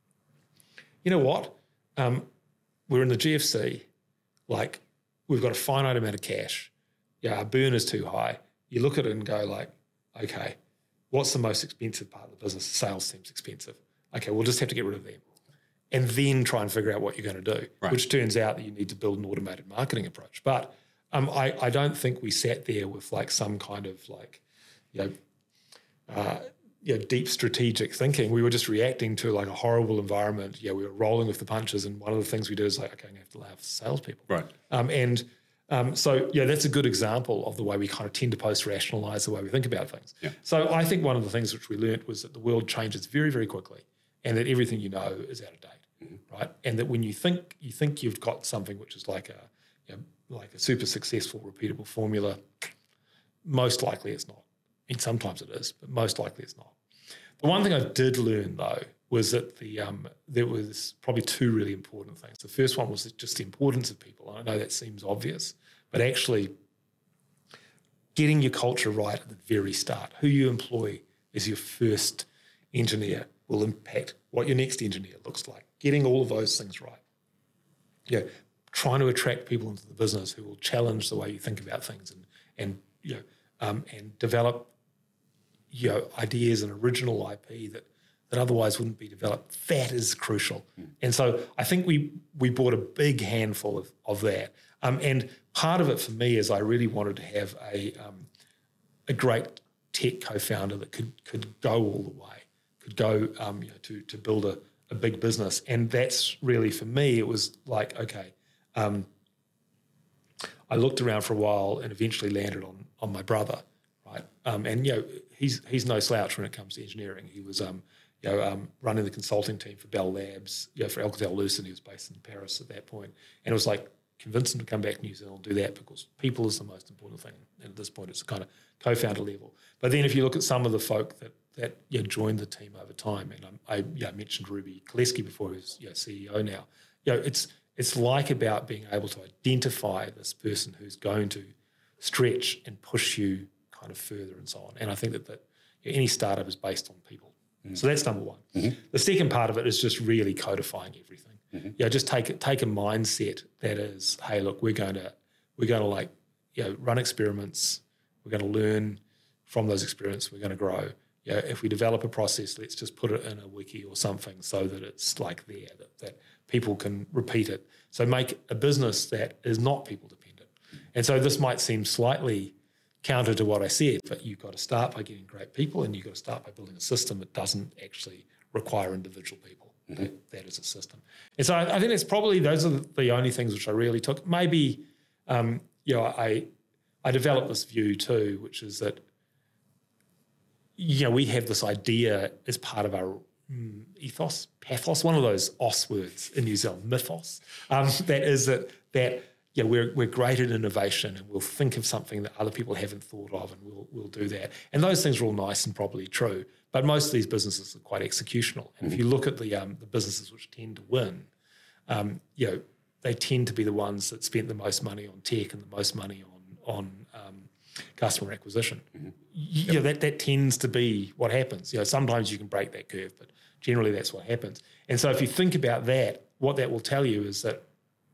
you know what? Um, we're in the G F C, like. We've got a finite amount of cash. Yeah, our burn is too high. You look at it and go like, okay, what's the most expensive part of the business? The sales team's expensive. Okay, we'll just have to get rid of them. And then try and figure out what you're going to do, right. which turns out that you need to build an automated marketing approach. But um, I, I don't think we sat there with like some kind of like, you know, uh, you know, deep strategic thinking. We were just reacting to like a horrible environment. Yeah, we were rolling with the punches. And one of the things we do is like, okay, I'm going to have to lay off salespeople. Right. Um, and um, so, yeah, that's a good example of the way we kind of tend to post-rationalise the way we think about things. Yeah. So I think one of the things which we learnt was that the world changes very, very quickly and that everything you know is out of date. mm-hmm. right? And that when you think you think you've got something which is like a you know, like a super successful, repeatable formula, most likely it's not. And sometimes it is, but most likely it's not. The one thing I did learn though was that the um, there was probably two really important things. The first one was just the importance of people. I know that seems obvious, but actually getting your culture right at the very start. Who you employ as your first engineer will impact what your next engineer looks like. Getting all of those things right. You know, trying to attract people into the business who will challenge the way you think about things and and you know um, and develop you know ideas and original I P that that otherwise wouldn't be developed. That is crucial. Mm. And so I think we we bought a big handful of, of that. Um, and part of it for me is I really wanted to have a um, a great tech co-founder that could could go all the way, could go um, you know, to to build a, a big business. And that's really, for me, it was like, okay, um, I looked around for a while and eventually landed on on my brother, right? Um, and, you know, he's he's no slouch when it comes to engineering. He was um, you know, um, running the consulting team for Bell Labs, you know, for Alcatel-Lucent. He was based in Paris at that point. And it was like, convince him to come back to New Zealand and do that because people is the most important thing. And at this point, it's kind of co-founder level. But then if you look at some of the folk that that you know, joined the team over time, and um, I you know, mentioned Ruby Koleski before, who's you know, C E O now. You know, it's it's like about being able to identify this person who's going to stretch and push you kind of further and so on. And I think that, that you know, any startup is based on people. Mm-hmm. So that's number one. Mm-hmm. The second part of it is just really codifying everything. Mm-hmm. You know, just take take a mindset that is, hey, look, we're going to we're going to like you know run experiments. We're going to learn from those experiments. We're going to grow. You know, if we develop a process, let's just put it in a wiki or something so that it's like there that, that people can repeat it. So make a business that is not people dependent. And so this might seem slightly counter to what I said, but you've got to start by getting great people, and you've got to start by building a system that doesn't actually require individual people. Mm-hmm. That, that is a system. And so I, I think it's probably those are the only things which I really took. Maybe, um, you know, I I developed this view too, which is that, you know, we have this idea as part of our mm, ethos, pathos, one of those os words in New Zealand, mythos, um, that is that that yeah, we're we're great at innovation, and we'll think of something that other people haven't thought of, and we'll we'll do that. And those things are all nice and probably true, but most of these businesses are quite executional. And mm-hmm. if you look at the um, the businesses which tend to win, um, you know, they tend to be the ones that spent the most money on tech and the most money on on um, customer acquisition. Mm-hmm. You yep. know, that that tends to be what happens. You know, sometimes you can break that curve, but generally that's what happens. And so if you think about that, what that will tell you is that,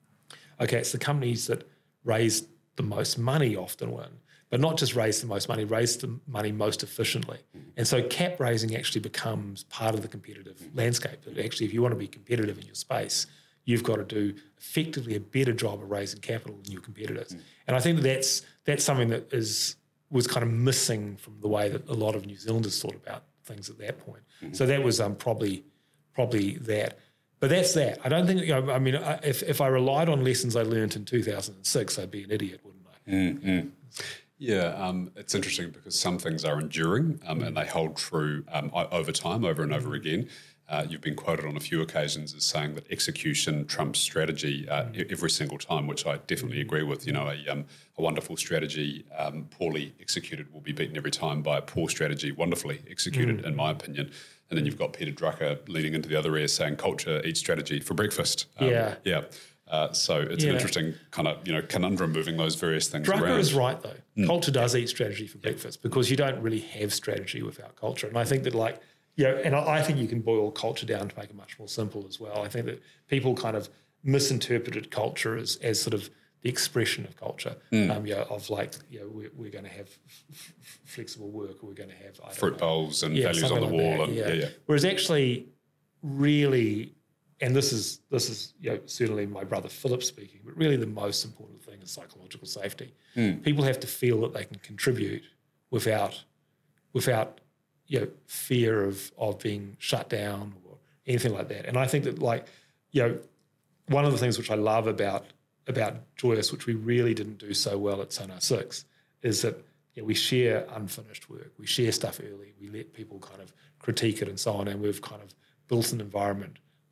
okay, it's the companies that raise the most money often win, but not just raise the most money, raise the money most efficiently. Mm-hmm. And so cap raising actually becomes part of the competitive mm-hmm. landscape. But actually, if you want to be competitive in your space, you've got to do effectively a better job of raising capital than your competitors. Mm-hmm. And I think that that's, that's something that is was kind of missing from the way that a lot of New Zealanders thought about things at that point. Mm-hmm. So that was um, probably probably that. But that's that. I don't think, you know, I mean, I, if, if I relied on lessons I learned in two thousand six, I'd be an idiot, wouldn't I? Mm-hmm. Yeah, um, it's interesting because some things are enduring um, and they hold true um, over time, over and over again. Uh, you've been quoted on a few occasions as saying that execution trumps strategy uh, mm. every single time, which I definitely agree with. You know, a, um, a wonderful strategy um, poorly executed will be beaten every time by a poor strategy wonderfully executed, mm. in my opinion. And then you've got Peter Drucker leaning into the other ear saying culture eats strategy for breakfast. Um, yeah. Yeah. Uh, so it's yeah. an interesting kind of, you know, conundrum moving those various things Drucker around. is right, though. Mm. Culture does eat strategy for breakfast because you don't really have strategy without culture. And I think that, like, you know, and I think you can boil culture down to make it much more simple as well. I think that people kind of misinterpreted culture as, as sort of the expression of culture, mm. um, you know, of like, you know, we're, we're going to have f- f- flexible work, or we're going to have I don't fruit know, bowls and yeah, values on the like wall, that, and yeah. yeah, yeah. Whereas actually, really, and this is this is you know certainly my brother Philip speaking, but really the most important thing is psychological safety. Mm. People have to feel that they can contribute without without. you know, fear of, of being shut down or anything like that. And I think that, like, you know, one of the things which I love about about Joyous, which we really didn't do so well at Sonar six, is that you know, we share unfinished work. We share stuff early. We let people kind of critique it and so on, and we've kind of built an environment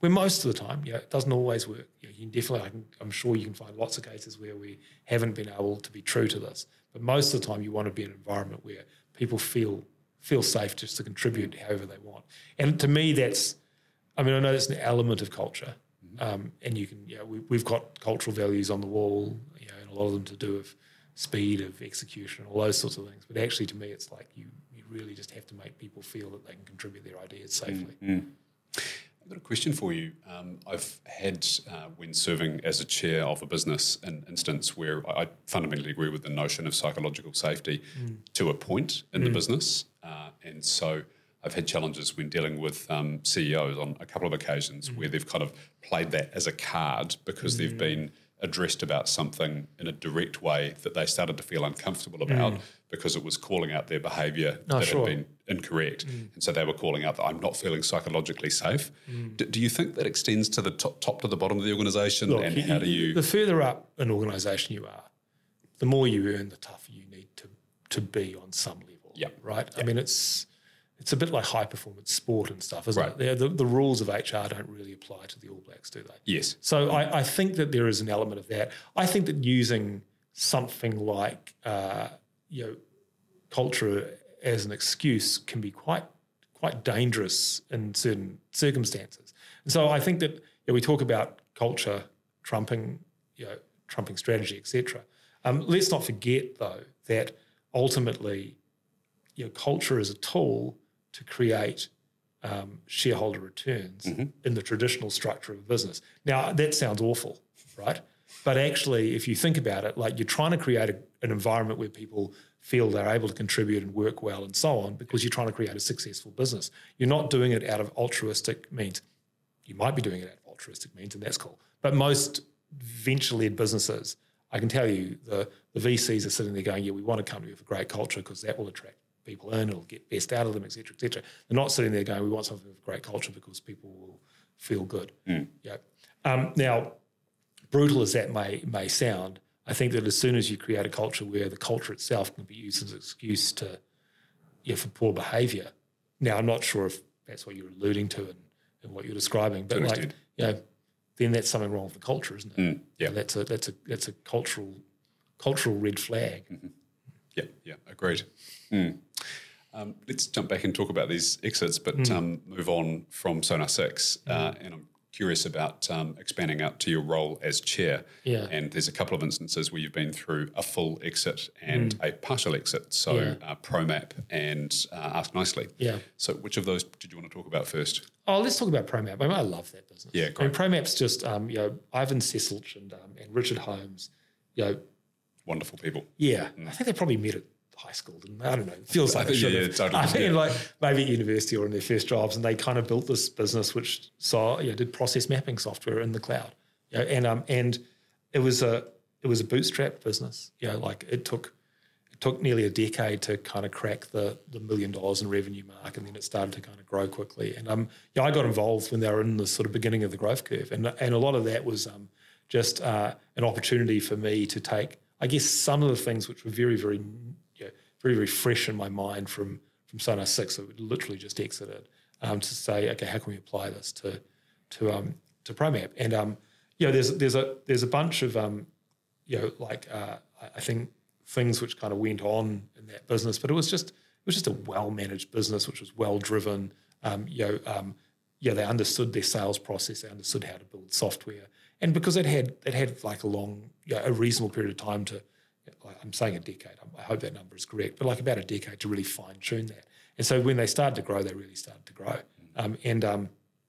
where most of the time, yeah, it doesn't always work. You, know, you can definitely, I can, I'm sure you can find lots of cases where we haven't been able to be true to this. But most of the time, you want to be in an environment where people feel feel safe just to contribute however they want. And to me, that's, I mean, I know that's an element of culture. Um, and you can, you know, we, we've got cultural values on the wall, you know, and a lot of them to do with speed of execution, all those sorts of things. But actually, to me, it's like you, you really just have to make people feel that they can contribute their ideas safely. Mm-hmm. I've got a question for you. Um, I've had, uh, when serving as a chair of a business, an instance where I fundamentally agree with the notion of psychological safety mm. to a point in mm. the business. Uh, and so I've had challenges when dealing with um, C E Os on a couple of occasions mm. where they've kind of played that as a card because mm. they've been addressed about something in a direct way that they started to feel uncomfortable about mm. because it was calling out their behaviour oh, that sure. had been incorrect. Mm. And so they were calling out that I'm not feeling psychologically safe. Mm. Do, do you think that extends to the top, top to the bottom of the organisation? Look, and you, how do you... The further up an organisation you are, the more you earn, the tougher you need to, to be on some level, yep. right? Yep. I mean, it's... It's a bit like high-performance sport and stuff, isn't right. it? The, the, the rules of H R don't really apply to the All Blacks, do they? Yes. So I, I think that there is an element of that. I think that using something like, uh, you know, culture as an excuse can be quite quite dangerous in certain circumstances. And so I think that, you know, we talk about culture trumping, you know, trumping strategy, et cetera. Um, let's not forget, though, that ultimately, you know, culture is a tool to create um, shareholder returns mm-hmm. in the traditional structure of a business. Now, that sounds awful, right? But actually, if you think about it, like you're trying to create a, an environment where people feel they're able to contribute and work well and so on because you're trying to create a successful business. You're not doing it out of altruistic means. You might be doing it out of altruistic means, and that's cool. But most venture-led businesses, I can tell you, the, the V Cs are sitting there going, yeah, we want a company with a great culture because that will attract people in, it'll get best out of them, et cetera, et cetera. They're not sitting there going, we want something with great culture because people will feel good. Mm. Yeah. Um, now, brutal as that may may sound, I think that as soon as you create a culture where the culture itself can be used as an excuse to, yeah, for poor behaviour. Now, I'm not sure if that's what you're alluding to in, in what you're describing, but like, you know, then that's something wrong with the culture, isn't it? Mm. Yeah. So that's a that's a that's a cultural cultural red flag. Mm-hmm. Yeah, yeah, agreed. Mm. Um, let's jump back and talk about these exits, but mm. um, move on from Sonar Six. Mm. Uh, and I'm curious about um, expanding out to your role as chair. Yeah. And there's a couple of instances where you've been through a full exit and mm. a partial exit. So yeah. uh, ProMap and uh, Ask Nicely. Yeah. So which of those did you want to talk about first? Oh, let's talk about ProMap. I mean, I love that business. Yeah, great. I mean, ProMap's just, um, you know, Ivan Sesilch and, um, and Richard Holmes, you know. Wonderful people. Yeah. Mm. I think they probably met at high school, didn't they? I don't know. It feels like I think, they should yeah, have. yeah, totally. I think yeah. like maybe at university or in their first jobs, and they kind of built this business which saw, you know, did process mapping software in the cloud. You know, and um and it was a it was a bootstrap business. You know, like it took it took nearly a decade to kind of crack the the million dollars in revenue mark, and then it started to kind of grow quickly. And um yeah, I got involved when they were in the sort of beginning of the growth curve, and and a lot of that was um just uh, an opportunity for me to take, I guess, some of the things which were very, very, you know, very, very fresh in my mind from from Sonar Six, that we literally just exited, um, to say, okay, how can we apply this to to um, to ProMap? And um, you know, there's there's a there's a bunch of um, you know, like uh, I think things which kind of went on in that business, but it was just it was just a well managed business, which was well driven. Um, you know, um, yeah, they understood their sales process, they understood how to build software. And because it had it had like a long, you know, a reasonable period of time to, like I'm saying a decade, I hope that number is correct, but like about a decade to really fine tune that. And so when they started to grow, they really started to grow. Um, and um,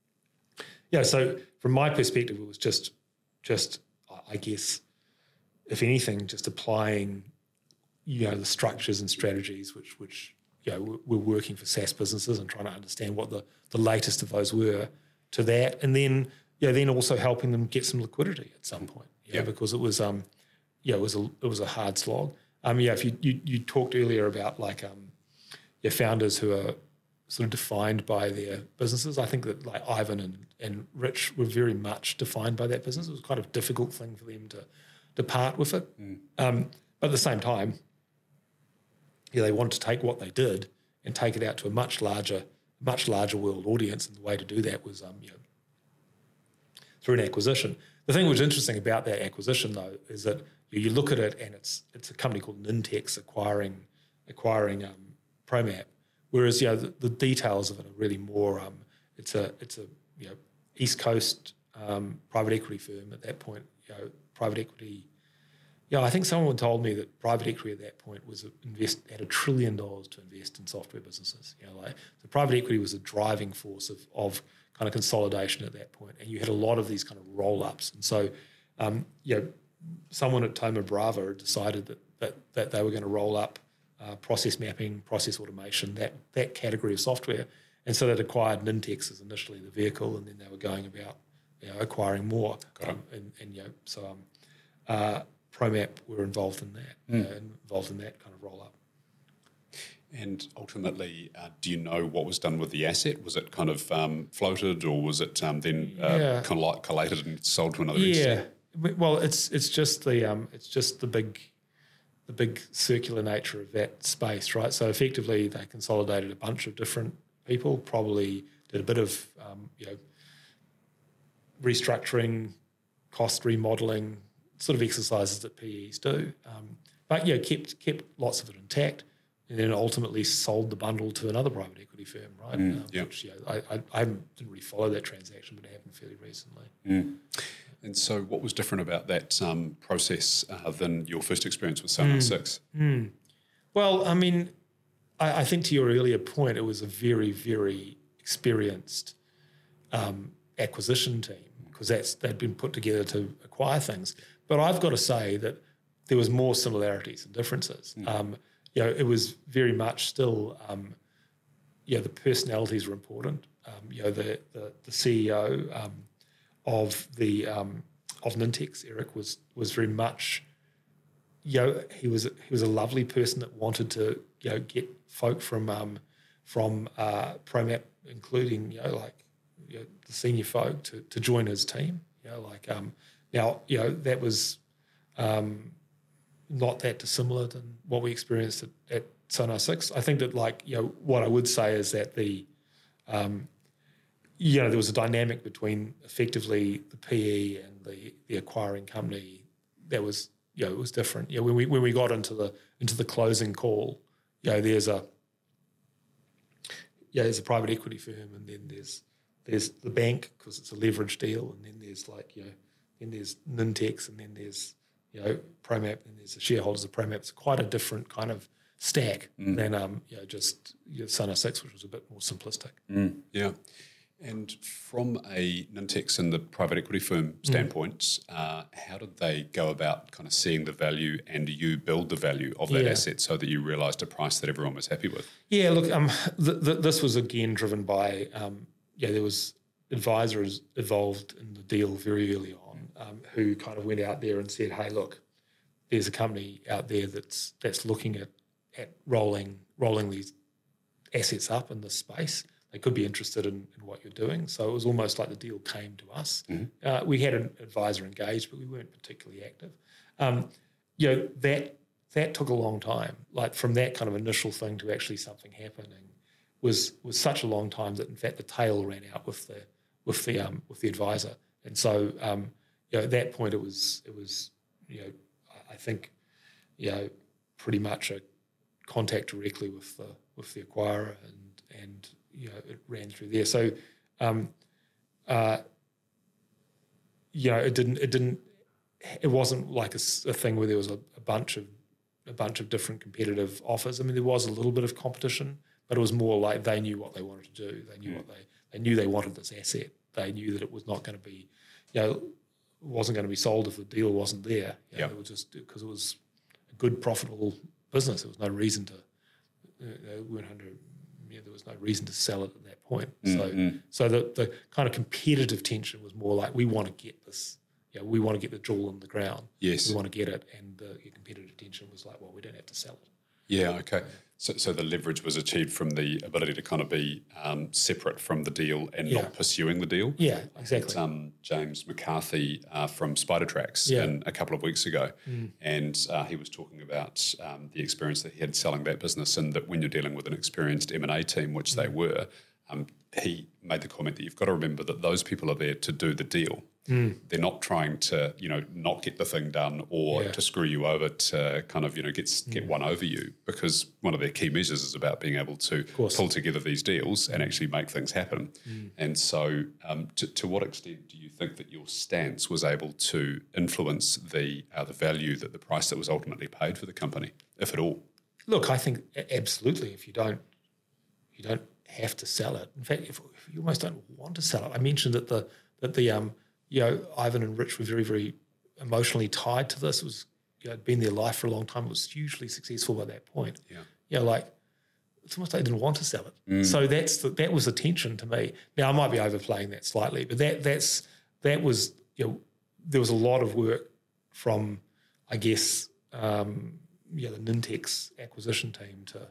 yeah, so from my perspective, it was just, just I guess, if anything, just applying, you know, the structures and strategies which which you know were working for SaaS businesses and trying to understand what the the latest of those were to that, and then. Yeah, then also helping them get some liquidity at some point. Yeah, yep. Because it was um, yeah, it was a it was a hard slog. Um, yeah, if you you, you talked earlier about like um, yeah, founders who are sort of defined by their businesses. I think that like Ivan and, and Rich were very much defined by that business. It was quite a difficult thing for them to to part with it. Mm. Um, but at the same time, yeah, they wanted to take what they did and take it out to a much larger, much larger world audience. And the way to do that was um, you know, through an acquisition. The thing which is interesting about that acquisition, though, is that you, you look at it and it's it's a company called Nintex acquiring acquiring um, ProMap, whereas you know the, the details of it are really more. Um, it's a it's a you know East Coast um, private equity firm at that point. You know, private equity. Yeah, I think someone told me that private equity at that point was a invest had a trillion dollars to invest in software businesses. You know, like the private equity was a driving force of, of kind of consolidation at that point, and you had a lot of these kind of roll ups. And so, um, you know, someone at Thoma Bravo had decided that that that they were going to roll up uh, process mapping, process automation, that that category of software, and so they acquired Nintex as initially the vehicle, and then they were going about you know acquiring more. Um, and, and you know, so um, uh, ProMap were involved in that, mm. uh, involved in that kind of roll-up. And ultimately, uh, do you know what was done with the asset? Was it kind of um, floated, or was it um, then uh, yeah. kind of like collated and sold to another yeah. entity? Yeah, well, it's it's just the um, it's just the big the big circular nature of that space, right? So effectively, they consolidated a bunch of different people, probably did a bit of um, you know restructuring, cost remodeling, sort of exercises that P Es do, um, but yeah, kept kept lots of it intact, and then ultimately sold the bundle to another private equity firm, right? Mm, um, yeah. Which, yeah, I, I, I didn't really follow that transaction, but it happened fairly recently. Mm. And so, what was different about that um, process uh, than your first experience with Sonar mm, Six? Mm. Well, I mean, I, I think to your earlier point, it was a very, very experienced um, acquisition team because that's they'd been put together to acquire things. But I've got to say that there was more similarities and differences. Mm. Um, you know, it was very much still, um, you know, the personalities were important. Um, you know, the the, the C E O um, of the um, of Nintex, Eric, was was very much, you know, he was he was a lovely person that wanted to you know get folk from um, from uh, ProMap, including you know like you know, the senior folk to to join his team. You know, like. Um, Now, you know, that was um, not that dissimilar than what we experienced at, at Sonar Six. I think that, like, you know, what I would say is that the, um, you know, there was a dynamic between effectively the P E and the, the acquiring company that was, you know, it was different. You know, when we when we got into the into the closing call, you know, there's a, yeah, there's a private equity firm, and then there's there's the bank because it's a leveraged deal, and then there's like you know. Then there's Nintex, and then there's you know ProMap, and there's the shareholders of ProMap. It's quite a different kind of stack mm. than um, you know just you know, Sonar Six, which was a bit more simplistic. Mm. Yeah, and from a Nintex and the private equity firm standpoint, mm. uh, how did they go about kind of seeing the value and you build the value of that yeah. asset so that you realised a price that everyone was happy with? Yeah, look, um, th- th- this was again driven by um, yeah, there was advisors involved in the deal very early on. Um, who kind of went out there and said, "Hey, look, there's a company out there that's that's looking at at rolling rolling these assets up in this space. They could be interested in, in what you're doing." So it was almost like the deal came to us. Mm-hmm. Uh, we had an advisor engaged, but we weren't particularly active. Um, you know that that took a long time. Like from that kind of initial thing to actually something happening was was such a long time that in fact the tail ran out with the with the um, with the advisor, and so. Um, You know, at that point, it was it was you know I think you know pretty much a contact directly with the with the acquirer, and and you know it ran through there. So um, uh, you know it didn't it didn't it wasn't like a, a thing where there was a, a bunch of a bunch of different competitive offers. I mean, there was a little bit of competition, but it was more like they knew what they wanted to do. They knew mm. what they they knew they wanted this asset. They knew that it was not going to be you know. wasn't going to be sold if the deal wasn't there. You know, yep. It was just because it was a good, profitable business. There was no reason to. Uh, weren't under. You know, there was no reason to sell it at that point. Mm-hmm. So, so the the kind of competitive tension was more like we want to get this. You know, we want to get the jewel in the ground. Yes, we want to get it, and the competitive tension was like, well, we don't have to sell it. Yeah. Okay. So, so the leverage was achieved from the ability to kind of be um, separate from the deal and yeah. not pursuing the deal. Yeah, exactly. And, um, James McCarthy uh, from Spidertracks yeah. in, a couple of weeks ago, mm. and uh, he was talking about um, the experience that he had selling that business, and that when you're dealing with an experienced M and A team, which mm. they were, um, he made the comment that you've got to remember that those people are there to do the deal. Mm. They're not trying to, you know, not get the thing done or yeah. to screw you over to kind of, you know, get, get mm. one over you, because one of their key measures is about being able to pull together these deals and actually make things happen. Mm. And so um, to, to what extent do you think that your stance was able to influence the uh, the value, that the price that was ultimately paid for the company, if at all? Look, I think absolutely. If you don't, you don't have to sell it. In fact, if, if you almost don't want to sell it. I mentioned that the that the um, you know, Ivan and Rich were very, very emotionally tied to this. It was, you know, it'd been their life for a long time. It was hugely successful by that point. Yeah, you know, like it's almost they didn't want to sell it. Mm. So that's the, that was the tension to me. Now I might be overplaying that slightly, but that that's that was, you know, there was a lot of work from, I guess, um, you know, the Nintex acquisition team to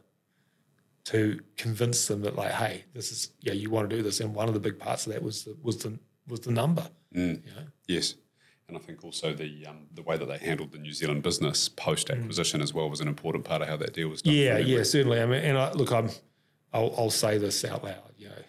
to convince them that, like, hey, this is, yeah, you want to do this, and one of the big parts of that was the was the was the number. Mm. You know? Yes. And I think also the um, the way that they handled the New Zealand business post acquisition mm. as well was an important part of how that deal was done. Yeah, yeah, certainly. I mean, and I, look, I'm, I'll, I'll say this out loud. You know,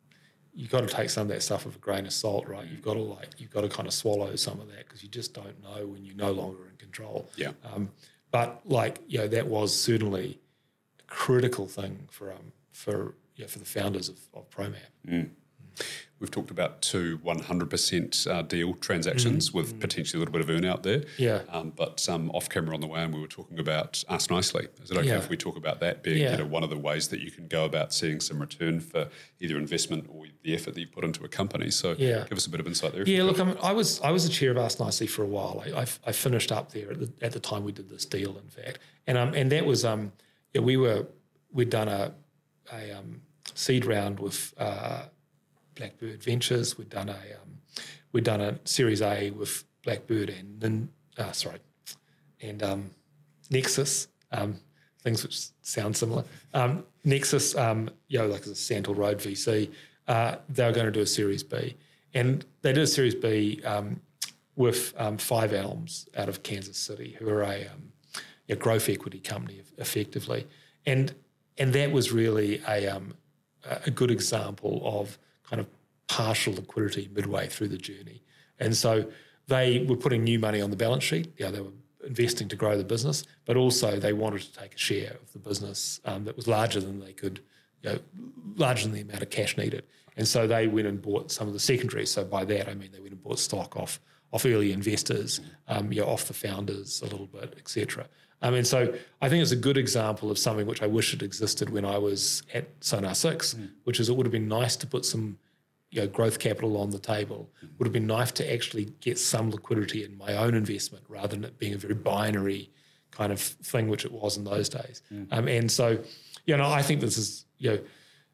you got to take some of that stuff with a grain of salt, right? You've got to like, you've got to kind of swallow some of that, because you just don't know when you're no longer in control. Yeah. Um, but like, you know, that was certainly a critical thing for um for you know, for the founders of, of ProMap. Mm. We've talked about two one hundred percent uh, deal transactions mm-hmm. with potentially a little bit of earn out there. Yeah. Um, but um, off camera on the way, and we were talking about Ask Nicely. Is it okay yeah. if we talk about that being yeah. you know, one of the ways that you can go about seeing some return for either investment or the effort that you put into a company? So yeah. give us a bit of insight there. Yeah, look, I, mean, I was I was the chair of Ask Nicely for a while. I, I, I finished up there at the, at the time we did this deal, in fact, and um and that was um yeah we were we'd done a a um, seed round with. Uh, Blackbird Ventures. We'd done a um, we'd done a Series A with Blackbird and uh, sorry, and um, Nexus, um, things which sound similar. Um, Nexus, um, you know, like a Santal Road V C. Uh, they were going to do a Series B, and they did a Series B um, with um, Five Elms out of Kansas City, who are a, um, a growth equity company, effectively, and and that was really a um, a good example of kind of partial liquidity midway through the journey. And so they were putting new money on the balance sheet. Yeah, they were investing to grow the business, but also they wanted to take a share of the business um, that was larger than they could, you know, larger than the amount of cash needed. And so they went and bought some of the secondaries. So by that, I mean they went and bought stock off off early investors, um, you know, off the founders a little bit, et cetera. Um, and so I think it's a good example of something which I wish had existed when I was at Sonar Six, mm. which is it would have been nice to put some, you know, growth capital on the table. Mm. Would have been nice to actually get some liquidity in my own investment rather than it being a very binary kind of thing, which it was in those days. Mm. Um, and so, you know, I think this is, you know,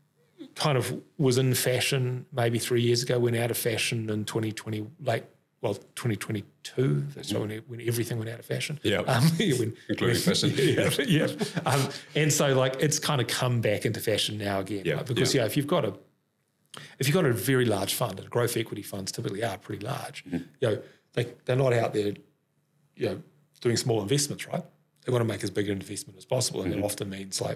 kind of was in fashion maybe three years ago, went out of fashion in twenty twenty, late, well, twenty twenty-two, that's when, it, when everything went out of fashion. Yeah, um, when, including when, fashion. Yeah, yeah. Um, and so, like, it's kind of come back into fashion now again. Yeah, right? Because, yeah. yeah, if you've got a if you've got a very large fund, and growth equity funds typically are pretty large, mm-hmm. you know, they, they're not out there, you know, doing small investments, right? They want to make as big an investment as possible, and mm-hmm. that often means, like,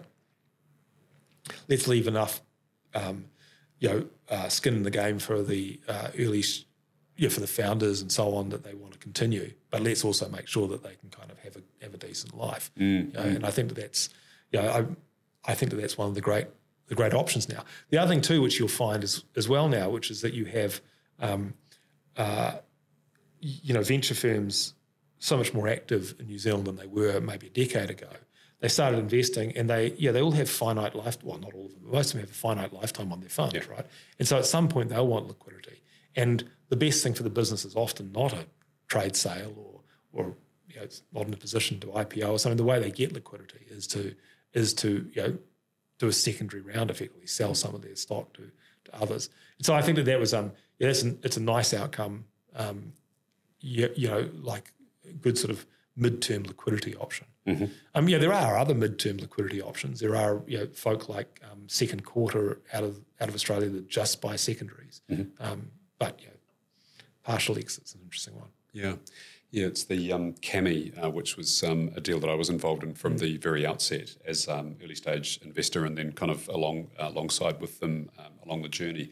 let's leave enough, um, you know, uh, skin in the game for the uh, early Yeah, for the founders and so on that they want to continue, but let's also make sure that they can kind of have a have a decent life. Mm, you know, mm. And I think that that's, you know, I I think that that's one of the great the great options now. The other thing too, which you'll find as as well now, which is that you have, um, uh, you know, venture firms so much more active in New Zealand than they were maybe a decade ago. They started investing, and they yeah they all have finite life. Well, not all of them, but most of them have a finite lifetime on their fund, yeah. right? And so at some point they'll want liquidity. And the best thing for the business is often not a trade sale or, or you know, it's not in a position to I P O or something. The way they get liquidity is to is to you know do a secondary round, effectively sell some of their stock to, to others. And so I think that that was um yeah that's an, it's a nice outcome. Um, you, you know like a good sort of midterm liquidity option. Mm-hmm. Um, yeah, there are other midterm liquidity options. There are you know folk like um, Second Quarter out of out of Australia that just buy secondaries. Mm-hmm. Um, But, you know, partial exit's an interesting one. Yeah. Yeah, it's the um, Cami, uh, which was um, a deal that I was involved in from mm. the very outset as um, early stage investor, and then kind of along uh, alongside with them um, along the journey.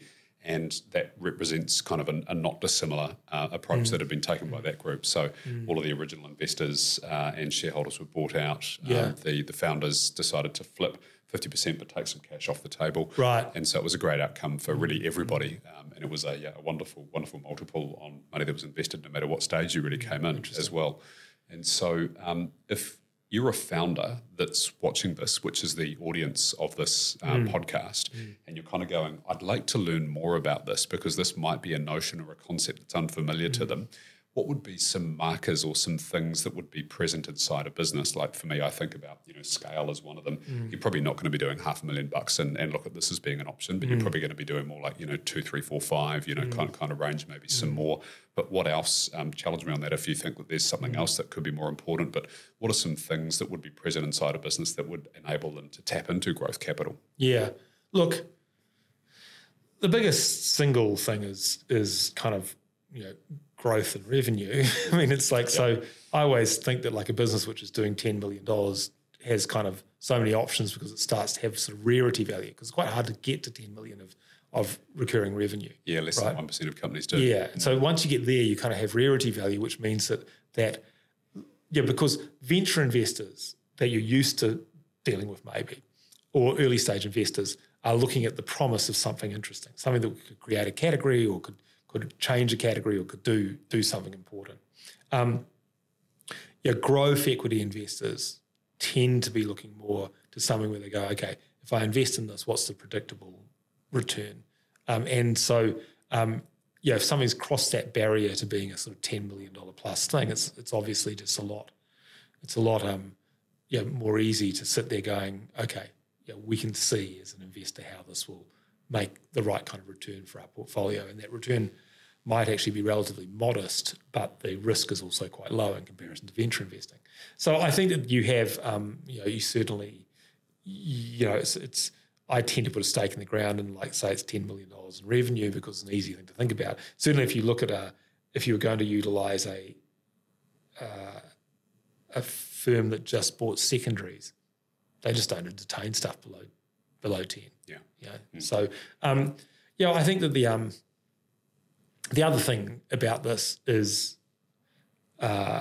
and that represents kind of a, a not dissimilar uh, approach mm. that had been taken by that group. So mm. all of the original investors uh, and shareholders were bought out. Yeah. Um, the, the founders decided to flip fifty percent but take some cash off the table. Right. And so it was a great outcome for really everybody. Um, and it was a, a wonderful, wonderful multiple on money that was invested no matter what stage you really came in as well. And so um, if you're a founder that's watching this, which is the audience of this um, mm. podcast, mm. and you're kind of going, I'd like to learn more about this because this might be a notion or a concept that's unfamiliar mm. to them. What would be some markers or some things that would be present inside a business? Like for me, I think about, you know, scale as one of them. Mm. You're probably not going to be doing half a million bucks and, and look at this as being an option, but mm. you're probably going to be doing more like, you know, two, three, four, five, you know, mm. kind, of, kind of range, maybe mm. some more. But what else? Um, challenge me on that if you think that there's something mm. else that could be more important. But what are some things that would be present inside a business that would enable them to tap into growth capital? Yeah. Look, the biggest single thing is is kind of, you know, growth and revenue. I mean, it's like, yep. so I always think that like a business which is doing ten million dollars has kind of so many options because it starts to have sort of rarity value because it's quite hard to get to ten million of, of recurring revenue. Yeah, less right? than one percent of companies do. Yeah. And so once you get there, you kind of have rarity value, which means that, that yeah, because venture investors that you're used to dealing with maybe, or early stage investors are looking at the promise of something interesting, something that could create a category or could could change a category or could do do something important. Um, yeah, growth equity investors tend to be looking more to something where they go, okay, if I invest in this, what's the predictable return? Um, and so, um, yeah, if something's crossed that barrier to being a sort of ten million dollars plus thing, it's it's obviously just a lot. It's a lot um, yeah, more easy to sit there going, okay, yeah, we can see as an investor how this will make the right kind of return for our portfolio, and that return might actually be relatively modest, but the risk is also quite low in comparison to venture investing. So I think that you have, um, you know, you certainly, you know, it's, it's, I tend to put a stake in the ground and like say it's ten million dollars in revenue because it's an easy thing to think about. Certainly if you look at a, if you were going to utilise a, uh, a firm that just bought secondaries, they just don't entertain stuff below below ten. Yeah. You know? Mm. So, um, yeah, I think that the um, the other thing about this is, uh,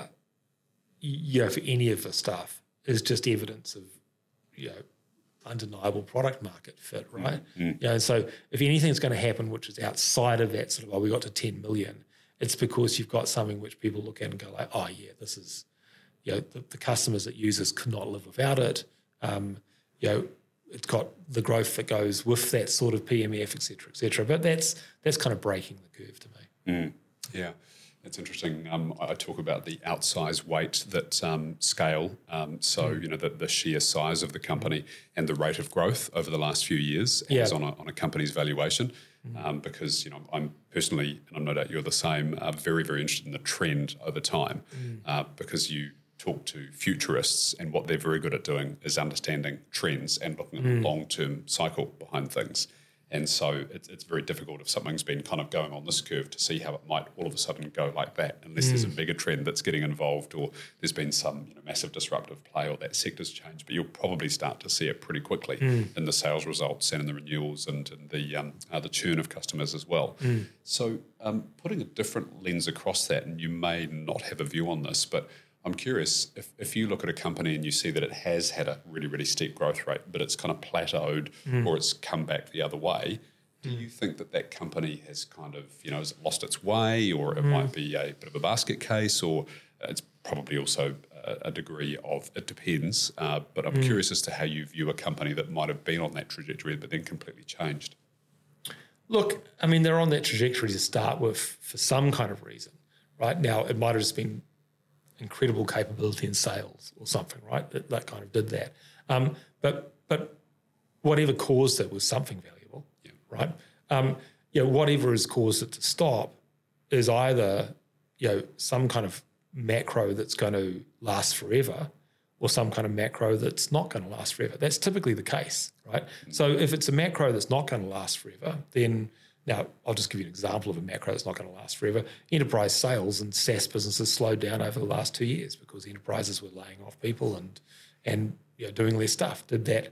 you know, for any of the stuff is just evidence of, you know, undeniable product market fit, right? Mm. You know, and so if anything's going to happen which is outside of that sort of, oh, we got to ten million, it's because you've got something which people look at and go like, oh yeah, this is, you know, the, the customers that use this could not live without it. Um, you know, it's got the growth that goes with that sort of P M F, et cetera, et cetera. But that's that's kind of breaking the curve to me. Mm. Yeah, it's interesting. Um, I talk about the outsized weight that um, scale, um, so, mm. you know, the, the sheer size of the company and the rate of growth over the last few years yeah. is on a, on a company's valuation. Mm. Um, because, you know, I'm personally, and I'm no doubt you're the same, uh, very, very interested in the trend over time mm. uh, because you talk to futurists and what they're very good at doing is understanding trends and looking at mm. the long-term cycle behind things. And so it's, it's very difficult if something's been kind of going on this curve to see how it might all of a sudden go like that unless mm. there's a bigger trend that's getting involved or there's been some, you know, massive disruptive play or that sector's changed. But you'll probably start to see it pretty quickly mm. in the sales results and in the renewals and in the, um, uh, the churn of customers as well. Mm. So um, putting a different lens across that, and you may not have a view on this, but I'm curious, if, if you look at a company and you see that it has had a really, really steep growth rate, but it's kind of plateaued mm. or it's come back the other way, do mm. you think that that company has kind of, you know, has it lost its way, or it mm. might be a bit of a basket case, or it's probably also a, a degree of, it depends, uh, but I'm mm. curious as to how you view a company that might have been on that trajectory but then completely changed. Look, I mean, they're on that trajectory to start with for some kind of reason, right? Now, it might have just been incredible capability in sales or something, right? That, that kind of did that. Um, but but whatever caused it was something valuable, yeah. right? Um, you know, whatever has caused it to stop is either, you know, some kind of macro that's going to last forever or some kind of macro that's not going to last forever. That's typically the case, right? Mm-hmm. So if it's a macro that's not going to last forever, then now, I'll just give you an example of a macro that's not going to last forever. Enterprise sales and SaaS businesses slowed down over the last two years because enterprises were laying off people and and you know, doing less stuff. Did that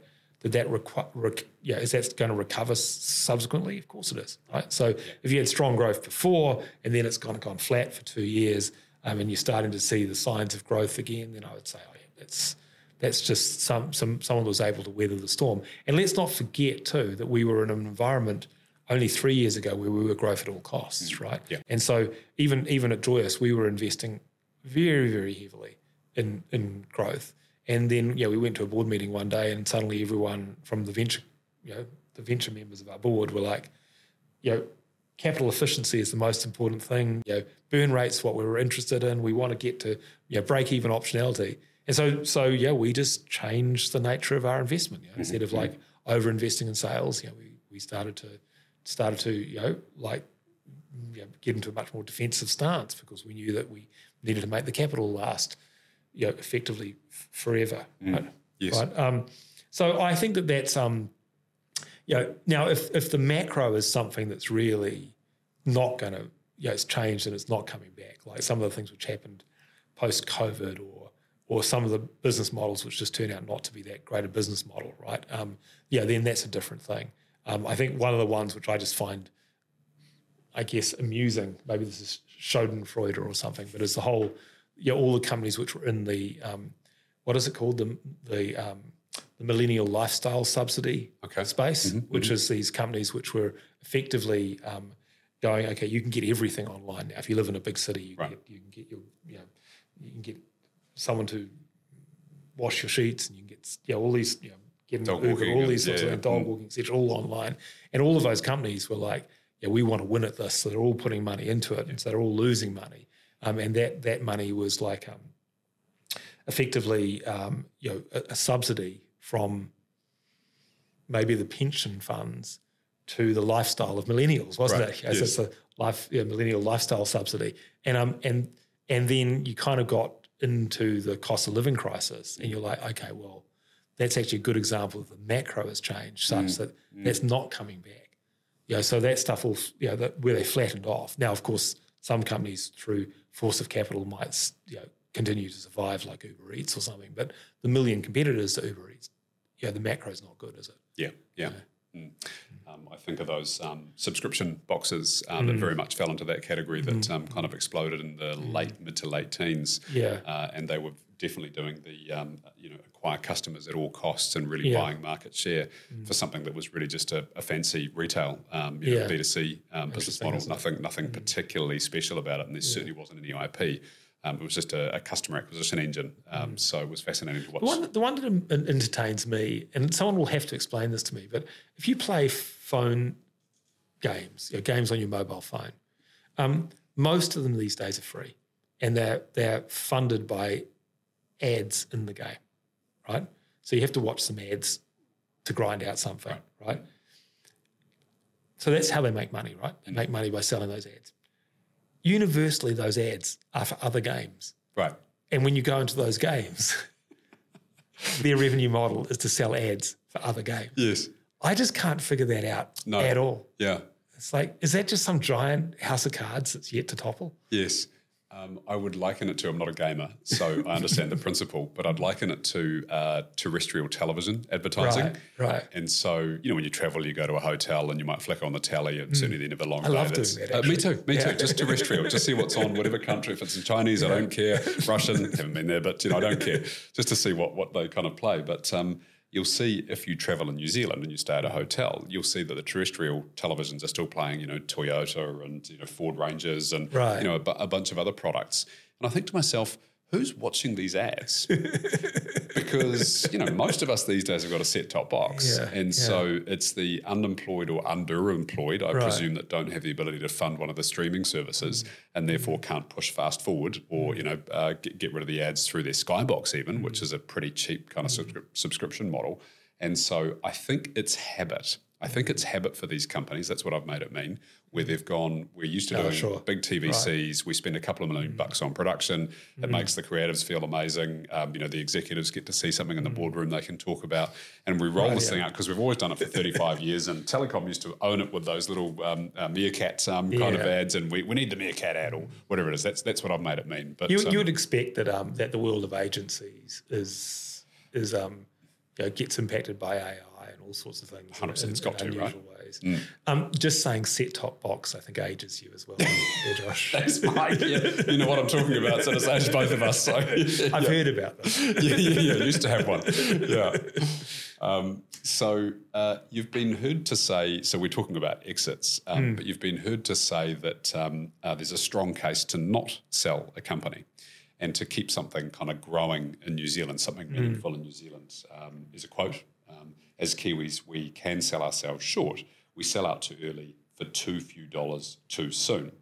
did that require, rec- yeah, is that going to recover s- subsequently? Of course it is, right? So yeah. if you had strong growth before and then it's gone, gone flat for two years um, and you're starting to see the signs of growth again, then I would say, oh yeah, that's that's just some, some someone was able to weather the storm. And let's not forget too that we were in an environment only three years ago where we were growth at all costs, right? Yeah. And so even even at Joyous, we were investing very, very heavily in in growth. And then, yeah, we went to a board meeting one day and suddenly everyone from the venture, you know, the venture members of our board were like, you know, capital efficiency is the most important thing. You know, burn rate's what we were interested in. We want to get to, you know, break even optionality. And so, so yeah, we just changed the nature of our investment. You know, instead of like over investing in sales, you know, we we started to started to you know like you know, get into a much more defensive stance because we knew that we needed to make the capital last, you know, effectively f- forever. Mm. Right? Yes. Right? Um, so I think that that's um, you know, now if if the macro is something that's really not going to, you know, it's changed and it's not coming back, like some of the things which happened post COVID or or some of the business models which just turn out not to be that great a business model, right? Um, yeah, then that's a different thing. Um, I think one of the ones which I just find, I guess, amusing, maybe this is Schadenfreude or something, but it's the whole, you know, all the companies which were in the, um, what is it called, the the, um, the millennial lifestyle subsidy okay. space, mm-hmm. which mm-hmm. is these companies which were effectively um, going, okay, you can get everything online now. If you live in a big city, you, right. can, get, you can get your, you know, you can get someone to wash your sheets, and you can get, you know, all these, you know, getting dog Uber, walking all these and, sorts yeah, of yeah. things, dog mm. walking, et cetera, all online. And all of those companies were like, yeah, we want to win at this. So they're all putting money into it, and so they're all losing money. Um, and that that money was like um, effectively, um, you know, a, a subsidy from maybe the pension funds to the lifestyle of millennials, wasn't right. it? As yes. it's a life, yeah, millennial lifestyle subsidy, and um, and and then you kind of got into the cost of living crisis, and you're like, okay, well, that's actually a good example of the macro has changed such mm. that mm. that's not coming back. You know, so that stuff will, you know, that where they flattened off. Now, of course, some companies through force of capital might, you know, continue to survive like Uber Eats or something, but the million competitors to Uber Eats, yeah, the macro is not good, is it? Yeah, yeah. yeah. Mm. Um, I think of those um, subscription boxes um, mm. that very much fell into that category that mm. um, kind of exploded in the mm. late, mid to late teens. Yeah. Uh, and they were definitely doing the, um, you know, acquire customers at all costs and really yeah. buying market share mm. for something that was really just a, a fancy retail, um, you yeah. know, B two C um, business model. Nothing, nothing mm. particularly special about it, and there yeah. certainly wasn't any I P. Um, it was just a, a customer acquisition engine. Um, mm. So it was fascinating to watch. The one, that, the one that en- entertains me, and someone will have to explain this to me, but if you play phone games, you know, games on your mobile phone, um, most of them these days are free, and they're they're funded by ads in the game, right? So you have to watch some ads to grind out something, right? right? So that's how they make money, right? They make money by selling those ads. Universally, those ads are for other games. Right. And when you go into those games, their revenue model is to sell ads for other games. Yes. I just can't figure that out no. at all. Yeah. It's like, is that just some giant house of cards that's yet to topple? Yes. Um, I would liken it to, I'm not a gamer, so I understand the principle, but I'd liken it to uh, terrestrial television advertising. Right, right. And so, you know, when you travel, you go to a hotel and you might flick on the telly, and mm. certainly the end of a long I day. love doing that, uh, me too, me yeah. too, just terrestrial, just see what's on, whatever country. If it's in Chinese, yeah. I don't care. Russian, haven't been there, but, you know, I don't care, just to see what, what they kind of play. But um, you'll see if you travel in New Zealand and you stay at a hotel, you'll see that the terrestrial televisions are still playing, you know, Toyota and, you know, Ford Rangers and, right. you know, a, bu- a bunch of other products. And I think to myself, who's watching these ads? Because, you know, most of us these days have got a set-top box. Yeah, and yeah. so it's the unemployed or underemployed, I right. presume, that don't have the ability to fund one of the streaming services mm. and therefore can't push fast forward or, you know, uh, get, get rid of the ads through their Skybox even, mm. which is a pretty cheap kind of subscri- subscription model. And so I think it's habit. I think it's habit for these companies. That's what I've made it mean, where they've gone, we're used to oh, doing sure. big T V Cs. Right. We spend a couple of million mm. bucks on production. It mm. makes the creatives feel amazing. Um, you know, the executives get to see something in the boardroom they can talk about. And we roll right, this yeah. thing out because we've always done it for thirty-five years. And Telecom used to own it with those little um, uh, meerkat um, yeah. kind of ads. And we, we need the meerkat ad or whatever it is. That's that's what I've made it mean. But You, um, you would expect that um, that the world of agencies is, is um, you know, gets impacted by A and all sorts of things. one hundred percent in, it's got in to, unusual right? ways. Mm. Um, just saying set-top box, I think, ages you as well, there, Josh. That's Mike. Yeah. You know what I'm talking about, so it's aged both of us. So yeah. I've heard about them. yeah, yeah, yeah. Used to have one. Yeah. Um, so uh, you've been heard to say, so we're talking about exits, um, mm. but you've been heard to say that um, uh, there's a strong case to not sell a company and to keep something kind of growing in New Zealand, something meaningful mm. in New Zealand. Um, is a quote, um, as Kiwis, we can sell ourselves short. We sell out too early for too few dollars too soon.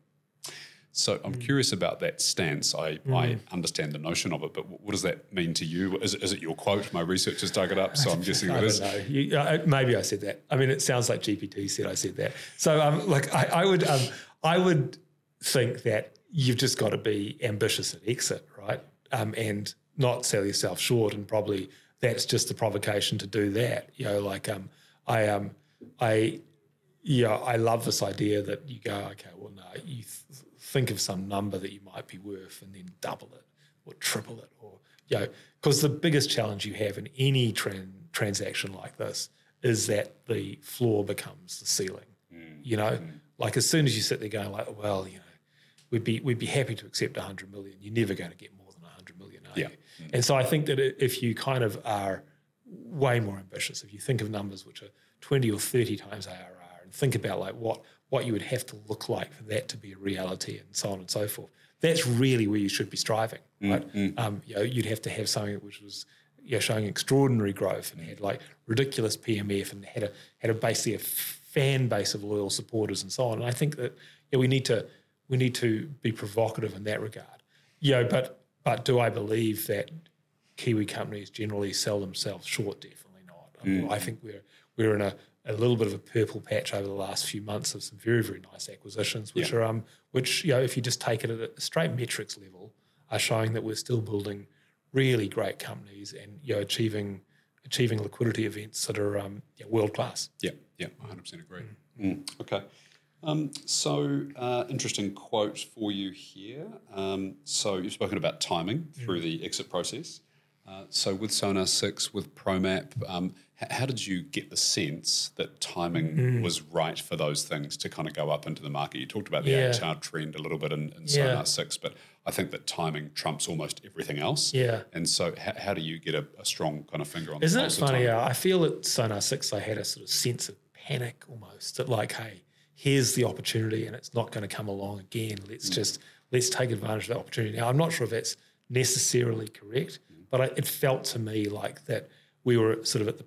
So I'm mm. curious about that stance. I, mm. I understand the notion of it, but what does that mean to you? Is, is it your quote? My researchers dug it up, so I'm guessing I it don't is. Know. You, uh, maybe I said that. I mean, it sounds like G P T said I said that. So, um, like, I, I would, um, I would think that you've just got to be ambitious at exit, right? Um, and not sell yourself short, and probably that's just a provocation to do that. You know, like, um, I, um, I, yeah, I love this idea that you go, okay, well, no, you. Th- think of some number that you might be worth and then double it or triple it, or, you know, because the biggest challenge you have in any tran- transaction like this is that the floor becomes the ceiling. Mm. You know, mm. like as soon as you sit there going like, well, you know, we'd be we'd be happy to accept one hundred million. You're never going to get more than one hundred million, are yeah. you? Mm. And so I think that if you kind of are way more ambitious, if you think of numbers which are twenty or thirty times A R R, and think about like what what you would have to look like for that to be a reality, and so on and so forth. That's really where you should be striving, right? Mm, mm. Um, you know, you'd have to have something which was, you know, showing extraordinary growth and had like ridiculous P M F and had a had a basically a fan base of loyal supporters and so on. And I think that yeah, we need to we need to be provocative in that regard. You know, but but do I believe that Kiwi companies generally sell themselves short? Definitely not. I, mean, mm. I think we're we're in a a little bit of a purple patch over the last few months of some very, very nice acquisitions, which yeah. are, um, which, you know, if you just take it at a straight metrics level, are showing that we're still building really great companies and, you know, achieving achieving liquidity events that are um, yeah, world class. Yeah, yeah, one hundred percent agree. Mm. Mm. Okay. Um, so, uh, interesting quote for you here. Um, so, you've spoken about timing mm. through the exit process. Uh, so with Sonar six, with ProMap, um, h- how did you get the sense that timing mm. was right for those things to kind of go up into the market? You talked about the yeah. H R trend a little bit in, in yeah. Sonar six, but I think that timing trumps almost everything else. Yeah. And so h- how do you get a, a strong kind of finger on Isn't the pulse it funny? of timing? Uh, I feel at Sonar six I had a sort of sense of panic almost, that like, hey, here's the opportunity and it's not going to come along again. Let's mm. just, let's take advantage of that opportunity. Now, I'm not sure if that's necessarily correct, but I, it felt to me like that we were sort of at the,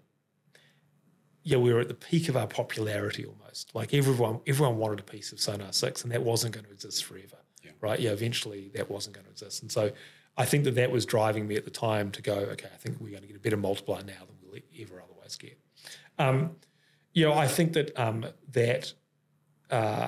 yeah, we were at the peak of our popularity almost. Like everyone, everyone wanted a piece of Sonar six, and that wasn't going to exist forever, yeah. right? Yeah, eventually that wasn't going to exist, and so I think that that was driving me at the time to go, okay, I think we're going to get a better multiplier now than we'll ever otherwise get. Um, you know, I think that um, that uh,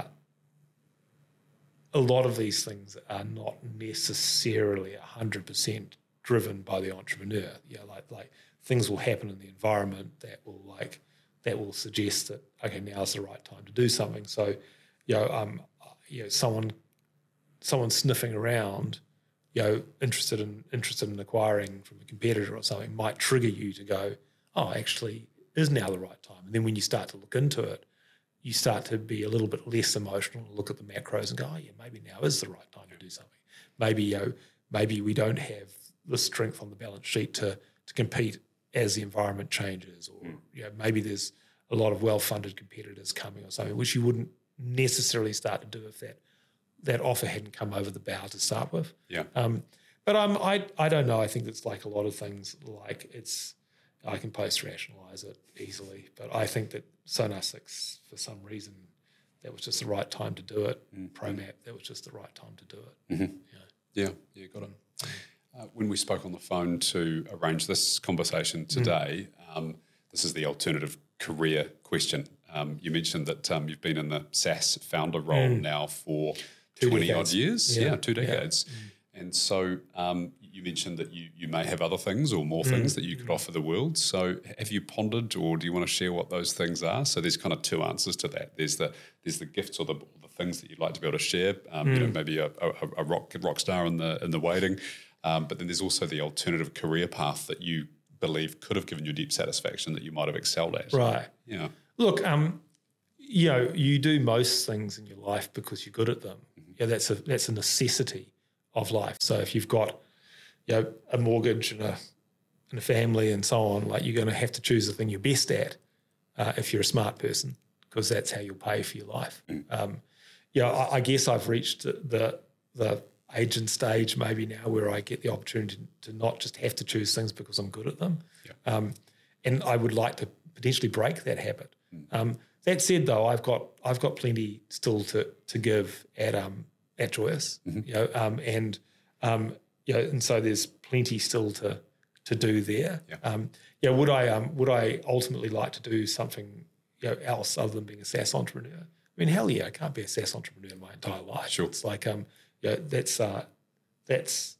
a lot of these things are not necessarily a hundred percent driven by the entrepreneur. You know, like like things will happen in the environment that will like that will suggest that okay, now's the right time to do something. So, you know, um, you know, someone someone sniffing around, you know, interested in interested in acquiring from a competitor or something might trigger you to go, oh, actually, is now the right time? And then when you start to look into it, you start to be a little bit less emotional and look at the macros and go, oh yeah, maybe now is the right time to do something. Maybe you know, maybe we don't have the strength on the balance sheet to to compete as the environment changes, or mm. you know, maybe there's a lot of well-funded competitors coming or something, which you wouldn't necessarily start to do if that that offer hadn't come over the bow to start with. Yeah. Um, but um, I I don't know. I think it's like a lot of things. Like it's I can post-rationalise it easily, but I think that Sonar six, for some reason, that was just the right time to do it. Mm. ProMap, that was just the right time to do it. Mm-hmm. Yeah. yeah, yeah, got it. Mm. Uh, when we spoke on the phone to arrange this conversation today, mm. um, this is the alternative career question. Um, you mentioned that um, you've been in the SaaS founder role mm. now for two twenty decades. odd years. Yeah, yeah two decades. Yeah. Mm. And so um, you mentioned that you, you may have other things or more things mm. that you could mm. offer the world. So have you pondered, or do you want to share what those things are? So there's kind of two answers to that. There's the there's the gifts or the, or the things that you'd like to be able to share. Um, mm. You know, maybe a, a, a rock rock star in the in the waiting. Um, but then there's also the alternative career path that you believe could have given you deep satisfaction that you might have excelled at? Right. Yeah. Look, um, you know, you do most things in your life because you're good at them. Mm-hmm. Yeah, that's a that's a necessity of life. So if you've got, you know, a mortgage and a and a family and so on, like you're going to have to choose the thing you're best at uh, if you're a smart person, because that's how you'll pay for your life. Mm. Um, yeah, I, I guess I've reached the the age and stage maybe now where I get the opportunity to not just have to choose things because I'm good at them. Yeah. Um, and I would like to potentially break that habit. Mm. Um, that said, though, I've got I've got plenty still to to give at um at Joyous, mm-hmm. you know, um, and um, you know, and so there's plenty still to to do there. Yeah. Um, yeah. Would I um would I ultimately like to do something, you know, else other than being a SaaS entrepreneur? I mean, hell yeah, I can't be a SaaS entrepreneur my entire life. Sure. It's like um yeah, that's uh that's.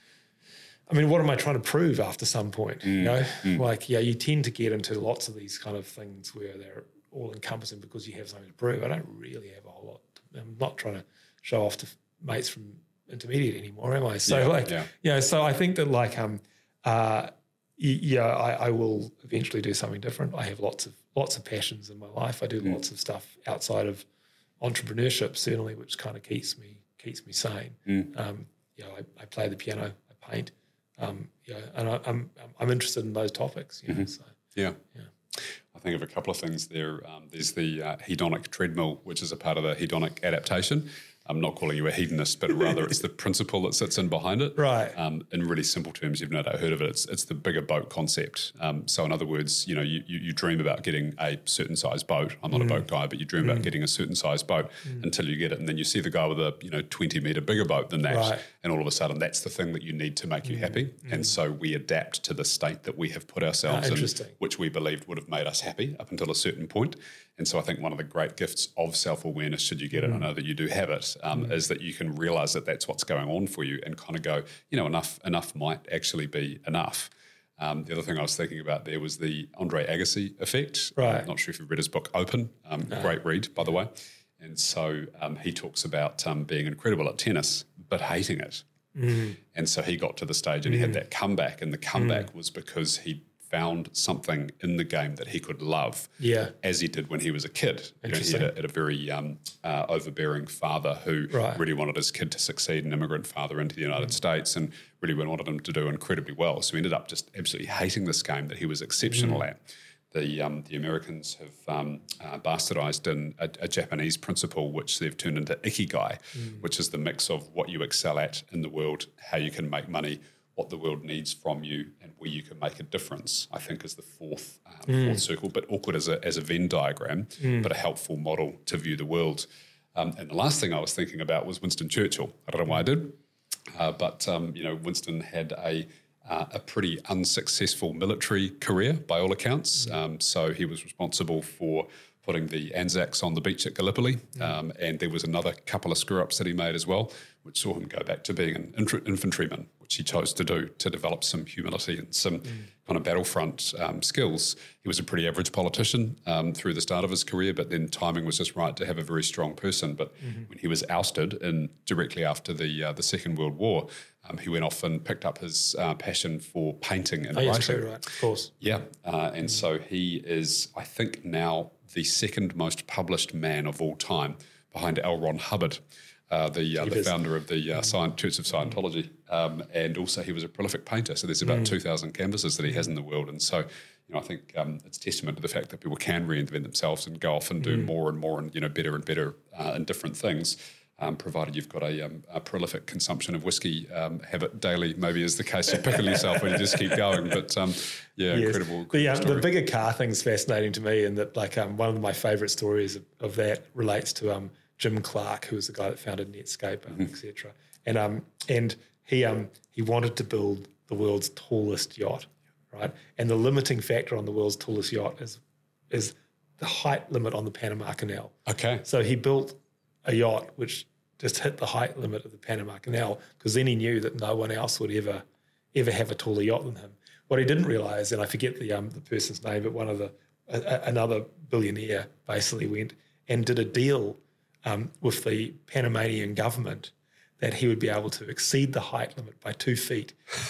I mean, what am I trying to prove after some point? Mm, you know, mm. like, yeah, you tend to get into lots of these kind of things where they're all encompassing because you have something to prove. I don't really have a whole lot. To, I'm not trying to show off to mates from intermediate anymore, am I? So, yeah, like, yeah. you know, so I think that, like, um, uh, yeah, I, I will eventually do something different. I have lots of lots of passions in my life. I do mm. lots of stuff outside of entrepreneurship, certainly, which kind of keeps me keeps me sane. Mm. Um, you know, I, I play the piano, I paint. Um, yeah, and I, I'm I'm interested in those topics. You know, mm-hmm. so, yeah, yeah. I think of a couple of things there. Um, there's the uh, hedonic treadmill, which is a part of the hedonic adaptation. I'm not calling you a hedonist, but rather it's the principle that sits in behind it. Right. Um, in really simple terms, you've no doubt heard of it. It's it's the bigger boat concept. Um, so in other words, you know, you, you, you dream about getting a certain size boat. I'm not mm. a boat guy, but you dream mm. about getting a certain size boat mm. until you get it, and then you see the guy with a you know twenty metre bigger boat than that, right. and all of a sudden that's the thing that you need to make you mm. happy. Mm. And so we adapt to the state that we have put ourselves ah, in, which we believed would have made us happy up until a certain point. And so I think one of the great gifts of self-awareness, should you get it, mm. I know that you do have it, um, mm. is that you can realise that that's what's going on for you and kind of go, you know, enough enough might actually be enough. Um, the other thing I was thinking about there was the Andre Agassi effect. Right. I'm not sure if you've read his book, Open. Um, no. Great read, by the way. And so um, he talks about um, being incredible at tennis, but hating it. Mm. And so he got to the stage and mm. he had that comeback, and the comeback mm. was because he found something in the game that he could love, yeah. as he did when he was a kid. You know, he had a, had a very um, uh, overbearing father who right. really wanted his kid to succeed, an immigrant father into the United mm. States, and really wanted him to do incredibly well. So he ended up just absolutely hating this game that he was exceptional mm. at. The um, the Americans have um, uh, bastardized in a, a Japanese principle, which they've turned into ikigai, mm. which is the mix of what you excel at in the world, how you can make money, what the world needs from you, and where you can make a difference, I think is the fourth um, mm. fourth circle, but awkward as a as a Venn diagram, mm. but a helpful model to view the world. Um, and the last thing I was thinking about was Winston Churchill. I don't know why I did, uh, but um, you know, Winston had a uh, a pretty unsuccessful military career by all accounts. Mm. Um, so he was responsible for putting the Anzacs on the beach at Gallipoli, mm. um, and there was another couple of screw-ups that he made as well, which saw him go back to being an inf- infantryman, which he chose to do to develop some humility and some mm. kind of battlefront um, skills. He was a pretty average politician um, through the start of his career, but then timing was just right to have a very strong person. But mm-hmm. when he was ousted in directly after the uh, the Second World War, um, he went off and picked up his uh, passion for painting and oh, writing. Yes, too, right, of course. Yeah, uh, and mm. so he is, I think, now the second most published man of all time, behind L. Ron Hubbard, uh, the uh, the founder of the uh, Science, Church of Scientology, um, and also he was a prolific painter. So there's about mm. two thousand canvases that he has in the world, and so you know I think um, it's testament to the fact that people can reinvent themselves and go off and do mm. more and more and you know better and better uh, in different things. Um, provided you've got a, um, a prolific consumption of whiskey um, habit daily, maybe is the case. You pickle yourself and you just keep going. But um, yeah, yes. incredible. The, um, the bigger car thing's fascinating to me, and that like um, one of my favourite stories of, of that relates to um, Jim Clark, who was the guy that founded Netscape, um, mm-hmm. et cetera. And um, and he um he wanted to build the world's tallest yacht, right? And the limiting factor on the world's tallest yacht is is the height limit on the Panama Canal. Okay. So he built a yacht which just hit the height limit of the Panama Canal, because then he knew that no one else would ever ever have a taller yacht than him. What he didn't realise, and I forget the um, the person's name, but one of the a, a, another billionaire basically went and did a deal um, with the Panamanian government that he would be able to exceed the height limit by two feet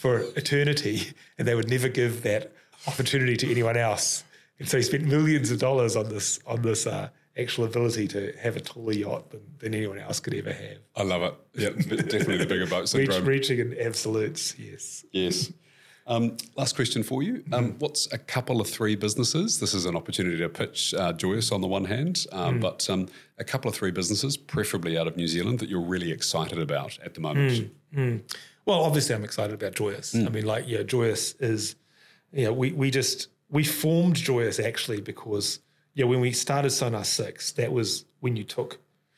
for eternity, and they would never give that opportunity to anyone else. And so he spent millions of dollars on this on this uh, actual ability to have a taller yacht than, than anyone else could ever have. I love it. Yeah, definitely the bigger boat syndrome. Reach, reaching in absolutes, yes. Yes. Um, last question for you. Um, mm. What's a couple of three businesses? This is an opportunity to pitch uh, Joyous on the one hand, um, mm. but um, a couple of three businesses, preferably out of New Zealand, that you're really excited about at the moment. Mm. Mm. Well, obviously I'm excited about Joyous. Mm. I mean, like, yeah, Joyous is, you know, we, we just, we formed Joyous actually because, yeah, when we started Sonar six, that was when you took,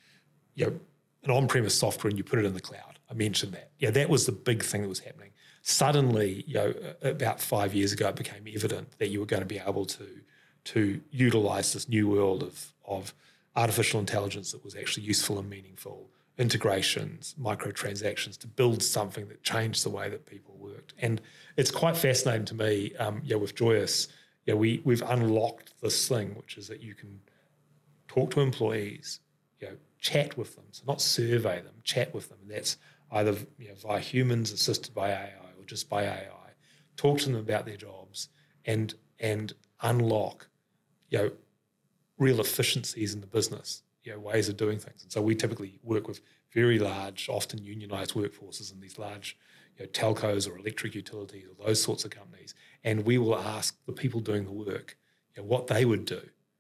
you know, an on-premise software and you put it in the cloud. I mentioned that. Yeah, that was the big thing that was happening. Suddenly, you know, about five years ago, it became evident that you were going to be able to to utilize this new world of of artificial intelligence that was actually useful and meaningful, integrations, microtransactions, to build something that changed the way that people worked. And it's quite fascinating to me, um, yeah, with Joyous, yeah, we we've unlocked this thing, which is that you can talk to employees, you know, chat with them, so not survey them, chat with them, and that's either, you know, via humans assisted by A I or just by A I. Talk to them about their jobs and and unlock, you know, real efficiencies in the business, you know, ways of doing things. And so we typically work with very large, often unionized workforces in these large, you know, telcos or electric utilities or those sorts of companies, and we will ask the people doing the work, you know, what they would do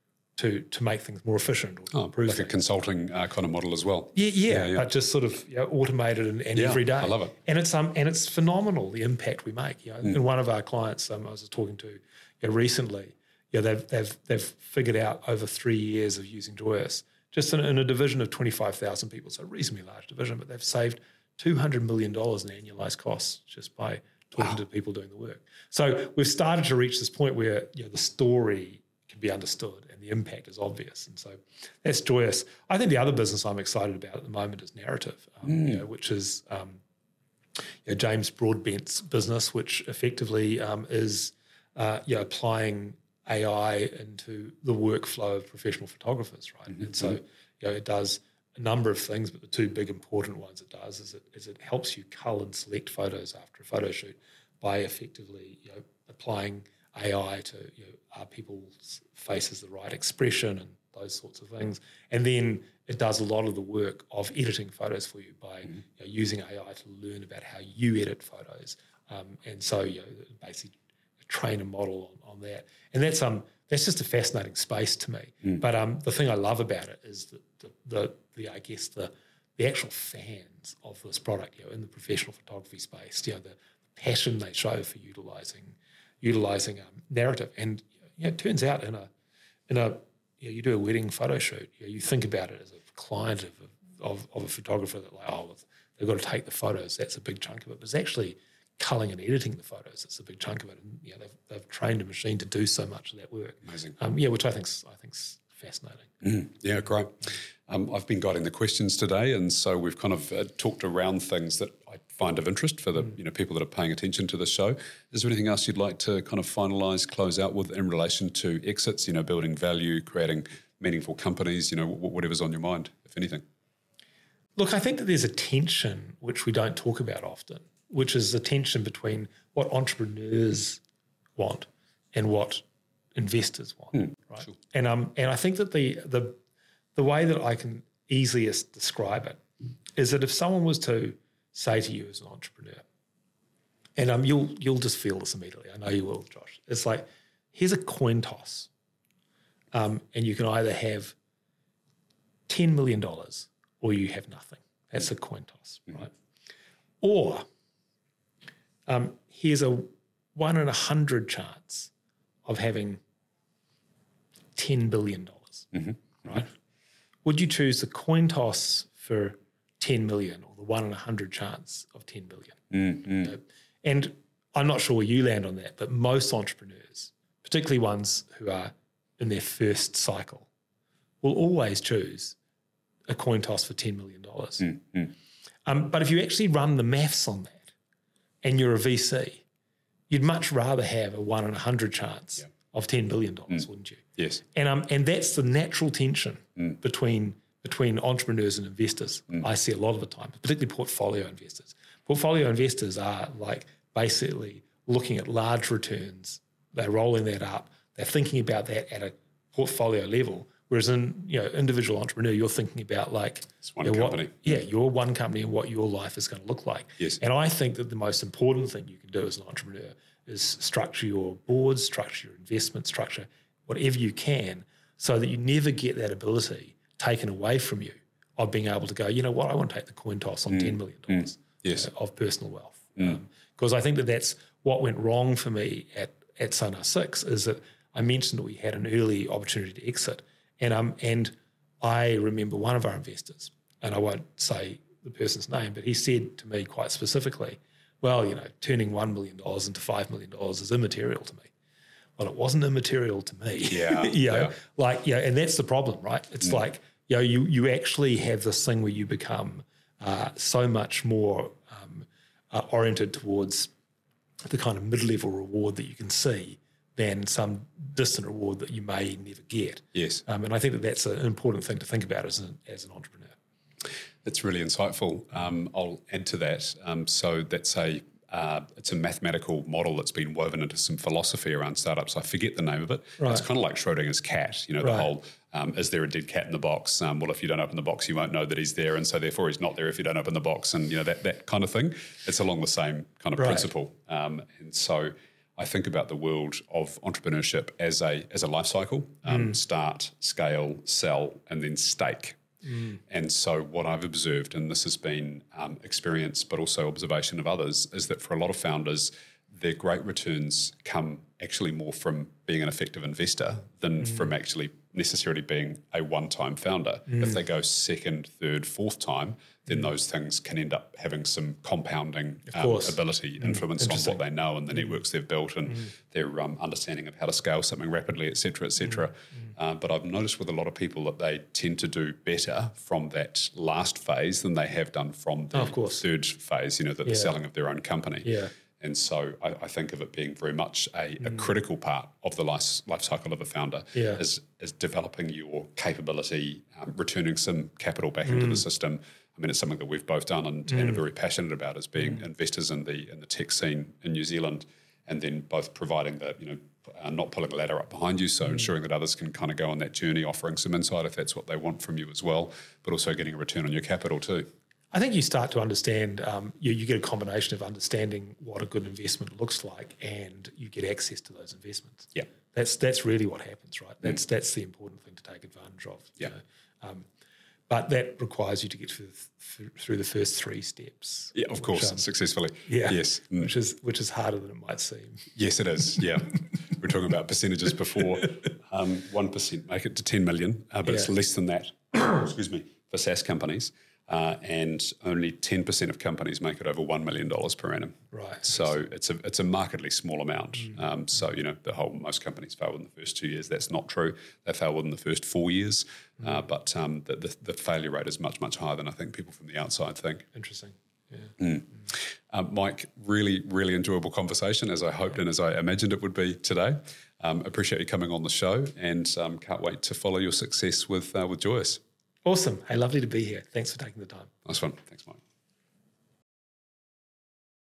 to to make things more efficient or to oh, improve like things. A consulting uh, kind of model as well. Yeah, yeah, yeah, yeah. but just sort of, you know, automated and, and yeah, every day. I love it. And it's um and it's phenomenal the impact we make. You know, mm. and one of our clients um, I was talking to, you know, recently, you know, they've they've they've figured out over three years of using Joyous, just in, in a division of twenty-five thousand people, so a reasonably large division, but they've saved two hundred million dollars in annualized costs just by talking wow. to people doing the work. So we've started to reach this point where, you know, the story can be understood and the impact is obvious. And so that's Joyous. I think the other business I'm excited about at the moment is Narrative, um, mm. you know, which is um, you know, James Broadbent's business, which effectively um, is uh, you know, applying A I into the workflow of professional photographers, right? Mm-hmm. And so, you know, it does a number of things, but the two big important ones it does is it, is it helps you cull and select photos after a photo shoot by effectively, you know, applying A I to, you know, are people's faces the right expression and those sorts of things. And then it does a lot of the work of editing photos for you by mm-hmm. you know, using A I to learn about how you edit photos. Um, and so, you know, basically train a model on, on that. And that's um that's just a fascinating space to me. Mm. But um the thing I love about it is the the, the, the I guess the the actual fans of this product, you know, in the professional photography space, you know, the passion they show for utilizing utilizing um, Narrative. And, you know, it turns out in a in a you know, you do a wedding photo shoot, you know, you think about it as a client of a, of, of a photographer that, like, oh, they've got to take the photos, that's a big chunk of it. But it's actually culling and editing the photos, it's a big chunk of it. And, you know, they've, they've trained a machine to do so much of that work. Amazing. Um, yeah, which I think's I think's fascinating. Mm, yeah, great. Um, I've been guiding the questions today, and so we've kind of uh, talked around things that I find of interest for the mm. you know people that are paying attention to the show. Is there anything else you'd like to kind of finalise, close out with in relation to exits? You know, building value, creating meaningful companies. You know, w- whatever's on your mind, if anything. Look, I think that there's a tension which we don't talk about often, which is the tension between what entrepreneurs want and what investors want, mm, right? Sure. And um, and I think that the the the way that I can easiest describe it is that if someone was to say to you as an entrepreneur, and um, you'll you'll just feel this immediately. I know you will, Josh. It's like, here's a coin toss, um, and you can either have ten million dollars or you have nothing. That's a coin toss, mm-hmm. right? Or um, here's a one in a hundred chance of having ten billion dollars, mm-hmm. right? Would you choose the coin toss for ten million or the one in a hundred chance of ten billion? Mm-hmm. You know? And I'm not sure where you land on that, but most entrepreneurs, particularly ones who are in their first cycle, will always choose a coin toss for ten million dollars. Mm-hmm. Um, but if you actually run the maths on that and you're a V C, you'd much rather have a one in a hundred chance yeah. of ten billion dollars, mm. wouldn't you? Yes. And um, and that's the natural tension mm. between between entrepreneurs and investors. Mm. I see a lot of the time, particularly portfolio investors. Portfolio investors are like basically looking at large returns. They're rolling that up. They're thinking about that at a portfolio level. Whereas in, you know, individual entrepreneur, you're thinking about like it's one you know, company. What, yeah, your one company and what your life is going to look like. Yes. And I think that the most important thing you can do as an entrepreneur is structure your boards, structure your investment, structure whatever you can, so that you never get that ability taken away from you of being able to go, you know what, I want to take the coin toss on mm. ten million dollars mm. yes. you know, of personal wealth. Because mm. um, I think that that's what went wrong for me at, at Sonar Six, is that I mentioned that we had an early opportunity to exit. And um, and I remember one of our investors, and I won't say the person's name, but he said to me quite specifically, well, you know, turning one million dollars into five million dollars is immaterial to me. Well, it wasn't immaterial to me. Yeah. you know, yeah. like, yeah, and that's the problem, right? It's mm. like, you know, you, you actually have this thing where you become uh, so much more um, uh, oriented towards the kind of mid-level reward that you can see than some distant reward that you may never get. Yes. Um, and I think that that's an important thing to think about as an, as an entrepreneur. That's really insightful. Um, I'll add to that. Um, so that's a uh, it's a mathematical model that's been woven into some philosophy around startups. I forget the name of it. Right. It's kind of like Schrodinger's cat. You know, the right. whole um, is there a dead cat in the box? Um, well, if you don't open the box, you won't know that he's there, and so therefore he's not there if you don't open the box. And you know that that kind of thing. It's along the same kind of right. principle. Um, and so I think about the world of entrepreneurship as a as a life cycle: um, mm. start, scale, sell, and then stake. Mm. And so what I've observed, and this has been um, experience but also observation of others, is that for a lot of founders, their great returns come actually more from being an effective investor than mm. from actually necessarily being a one-time founder. Mm. If they go second, third, fourth time, then mm. those things can end up having some compounding um, ability, influence mm. on what they know and the networks they've built and mm. their um, understanding of how to scale something rapidly, et cetera, et cetera. Mm. Uh, but I've noticed with a lot of people that they tend to do better from that last phase than they have done from the oh, third phase, you know, the, yeah. the selling of their own company. Yeah. And so I, I think of it being very much a, mm. a critical part of the life, life cycle of a founder yeah. is, is developing your capability, um, returning some capital back mm. into the system. I mean, it's something that we've both done and, mm. and are very passionate about, as being mm. investors in the in the tech scene in New Zealand, and then both providing the, you know, uh, not pulling a ladder up behind you, so mm. ensuring that others can kind of go on that journey, offering some insight if that's what they want from you as well, but also getting a return on your capital too. I think you start to understand, um, you, you get a combination of understanding what a good investment looks like, and you get access to those investments. Yeah. That's that's really what happens, right? That's mm. that's the important thing to take advantage of. Yeah. You know? um, but that requires you to get through, th- through the first three steps. Yeah, of course, um, successfully. Yeah. Yes. Mm. Which is which is harder than it might seem. Yes, it is. Yeah. We're talking about percentages before. Um, one percent make it to ten million, uh, but yeah. it's less than that, excuse me, for SaaS companies. Uh, and only ten percent of companies make it over one million dollars per annum. Right. So it's a it's a markedly small amount. Mm. Um, so, you know, the whole most companies fail within the first two years. That's not true. They fail within the first four years. Mm. Uh, but um, the, the, the failure rate is much, much higher than I think people from the outside think. Interesting. Yeah. Mm. Mm. Um, Mike, really, really enjoyable conversation, as I hoped and as I imagined it would be today. Um, appreciate you coming on the show, and um, can't wait to follow your success with uh, with Joyous. Awesome. Hey, lovely to be here. Thanks for taking the time. Nice one. Thanks, Mike.